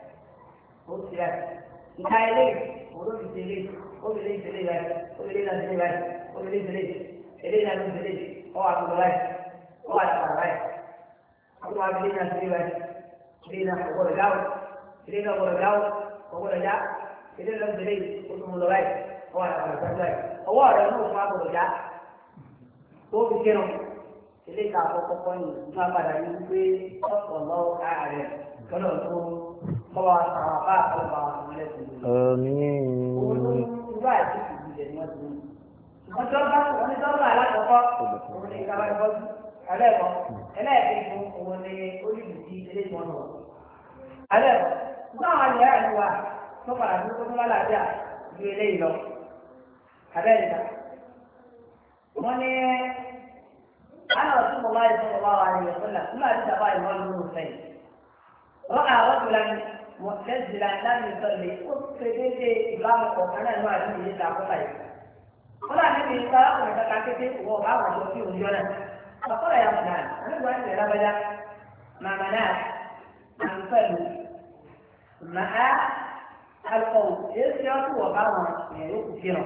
ìka ilé olóbi ti lé obìnrin ti lé rẹ̀ obìnrin náà ti lé rẹ̀ obìnrin ti lé eléyìí náà ló ti lé ọwọ́ àtúntò rẹ̀ ọwọ́ àtúntò rẹ̀ ọwọ́ àbílẹ̀ náà ti lé rẹ̀ eléyìí náà ọgbọ́dọ̀ dáwọ́ eléyìí náà ọgbọ́dọ̀ dáwọ́ ọgbọ́dọ̀ já eléyìí náà ti lé oṣù rẹ̀ ọwọ́ àtúntò rẹ̀ ọwọ́ rẹ̀ ló fún agbọ́dọ̀ já tó fi kírun ilé ìta àkọ́kọ́ kọ́ ni nígbà padà ní wípé ọ̀pọ̀ lọ́wọ́ ààrẹ lọ́dọ̀ tó kọ́wọ́ àwọn àbá àkọ́kọ́ àwọn ọmọ ẹlẹ́sìn lórí. olùwà àti ìdílé ni wọ́n ti ní. wọ́n tí wọ́n ní dọ́gba alákọ̀ọ́kọ́ òun ni ìjọba ìbọ́jú alẹ́kọ̀ọ́ ẹlẹ́ẹ̀kejì òun ni olùdíjí ilé ìwọ̀n náà. alẹ́kọ̀ọ́ nígbà àwọn àlùyá àlùwà tó padà tó tó lálàáfíà ju eléyìí lọ. abẹ́rẹ́ wọ́n ní أنا رسول الله صلى الله عليه وسلم ما اتبع الرجل المسلم رأى رجلا معتزلا لم يصلي وفديت إمام وأنا ما أدري إذا قلت قال النبي صلى الله عليه وسلم وهو بعض الشيء وجونا فقال يا فلان أنا أقول لك ربنا ما منعك أن تصلي مع القوم يسير وبعض يكفرون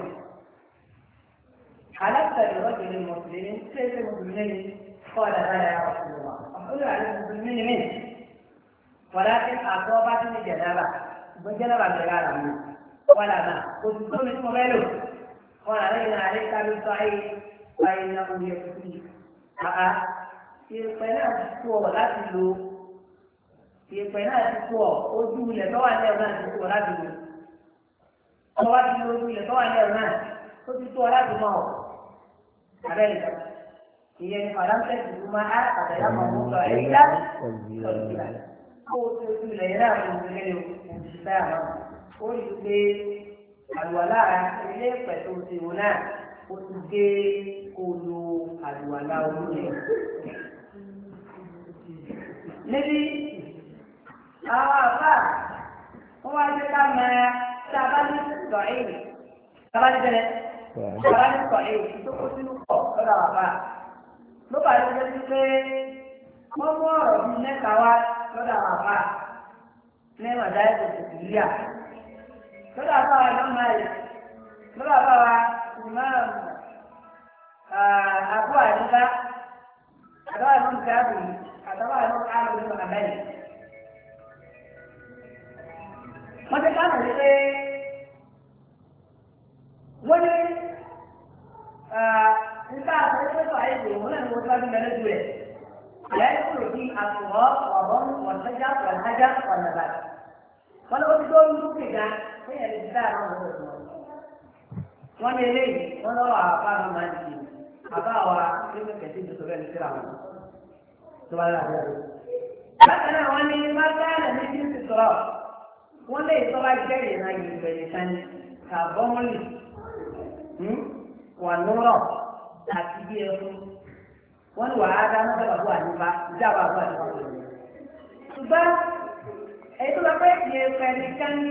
حلفت برجل مسلم كيف المسلمين قال لا يا رسول الله أقول على المسلمين منه ولكن أصابتني جنابة وجنابة بغير منه ولا ما قلت من قبله قال لين عليك بالصحيح فإنه يكفي ìpẹ̀lẹ́ àtìkú ọ̀ láti lo ìpẹ̀lẹ́ àtìkú ọ̀ ojú ilẹ̀ tó wà ní ẹ̀rọ náà ti kú ọ láti lo ọwọ́ ti lo ojú ilẹ̀ tó wà ní ẹ̀rọ náà ó ti tó ọ láti mọ̀ ọ́. Abẹ́rẹ́ ìyẹn ní fàdámsẹ̀ tuntun máa á àtẹ̀yà máa mú sọ ẹ̀yà sọ̀rọ̀ kó o tó tu ilẹ̀ yẹn náà fún mi lẹ́nu òṣìṣẹ́ àná ó yí pé àlùwàlá ilé pẹ̀tù òṣèlú náà ó ti gé olu àlùwàlá olóyè. Níbi àwọn àbá wọ́n wá jẹ́ ká máa tá a bá ní sọ̀ ẹ̀yìn tá a bá ní bẹ̀rẹ̀. Ìjọba ní sọ èyí tó kó sínú pọ̀ lọ́dọ̀ àbá. Ló bá yẹ kí pé wọ́n mú ọ̀rọ̀ bíi mẹ́ta wá lọ́dọ̀ àbá ní màdá ẹ̀sìn ìsìlíà. Lọ́dọ̀ àbá wa lọ́mọ ẹ̀ lọ́dọ̀ àbá wa ìmáàmù àbúrò àdúgbà àdúrà ìmọ̀ ìjáàbù àdúrà ìmọ̀ àlọ́ ìmọ̀ àbẹ́yẹ. Wọ́n ti ká mọ̀ sí pé wọ́n ní nígbà àtẹ̀sẹ̀sọ̀ àìsè òun náà ni wọ́n ti wá bí mẹ́lẹ́ ju rẹ̀. Àyà ìkúrò bí àtùwọ́ ọ̀rọ̀ wọ̀nsájà wọ̀nsájà wọ̀nàbà. Wọ́n ní ó ti dóòlù lókè gan fún ìyẹn ti dáa náà lọ́wọ́ ìwọ̀n. Wọ́n ní eléyìí wọ́n lọ́wọ́ àbá mi máa ń di àbá wa nínú kẹ̀sí ìdòtò bẹ́ẹ̀ ní síra wọn. Tó bá yára bẹ́ẹ̀. Bákan náà wọ́n ní mágánà ní kí n ti sọ̀rọ̀. Wọ́n lè sọ́lá jẹ́rìí náà yìí bẹ̀rẹ̀ kan kàbọ́mọ́lì. Wà lọ́rọ̀ àti bí ẹkú wọ́n ní wàá dáná bẹ́ẹ̀ bàbá àdúrà ìjà bàbá àdúrà tó lè. Ṣùgbọ́n èyí tó lọ pé ìyẹn pẹ̀lú kání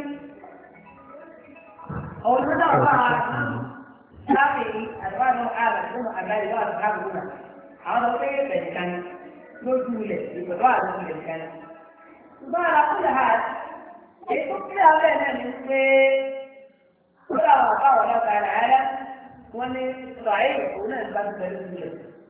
ọ̀hún náà wà á láti àdúrà náà àrà nínú àgbáyé lọ́wọ́ àdúrà gbòòrò àwọn tó pé pẹ̀lú kání lójú ilẹ̀ ìpẹ̀lú àdúrà ilẹ̀ kání. Ṣùgbọ́n àlàkùnrin ha èyí tó kílẹ̀ abẹ́ náà ní pé ó dà wà bá wà lọ́ta rẹ̀ wọ́n ní sàáyé òun náà bá ti bẹ̀rẹ̀ sílẹ̀.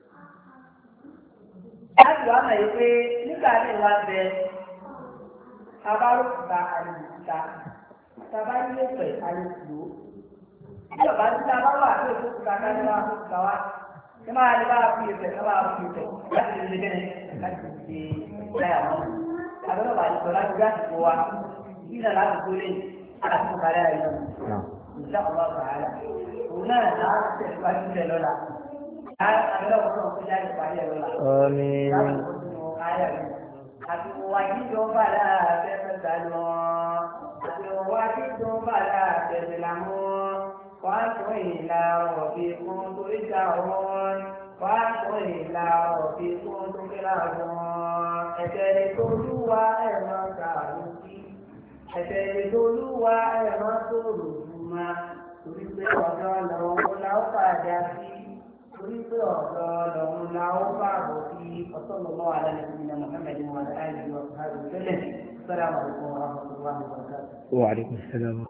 Láti wá mọ̀ yìí pé nígbà tí ìwà bẹ abáròkúta àlùkùta tàbá ilé pẹ̀ àlùkùlò. Bí ọ̀bá tí a bá wà ní òkúta ká ní wá òkúta wá, ní máa ní bá fi ìfẹ̀ ká bá fi ìfẹ̀ láti lè bẹ̀rẹ̀ láti ṣe ìdáyà wọn. Àbẹ̀rẹ̀ wà ní sọ láti gbé àsìkò wa, bí náà láti kó lé àti kó kárí àyè náà. إن شاء الله تعالى هنا تسواجد لولا آمين. àti wájú tó bàlá àtẹ̀sẹ̀ta lọ àti wájú tó bàlá àtẹ̀sẹ̀lá mọ́ wájú ìlà ọ̀bí fún torí jà wọ́n wájú ìlà ọ̀bí fún torí jà wọ́n ẹ̀jẹ̀ ìtòlúwa ẹ̀rọ kàlù sí ẹ̀jẹ̀ ìtòlúwa ẹ̀rọ sòrò fúnma torí pé ọ̀dọ́ lọ́wọ́ la ó padà sí. أريد لهم العوض في وصلى الله على نبينا محمد وعلى آله وصحبه وسلم السلام عليكم ورحمة الله وبركاته. وعليكم السلام.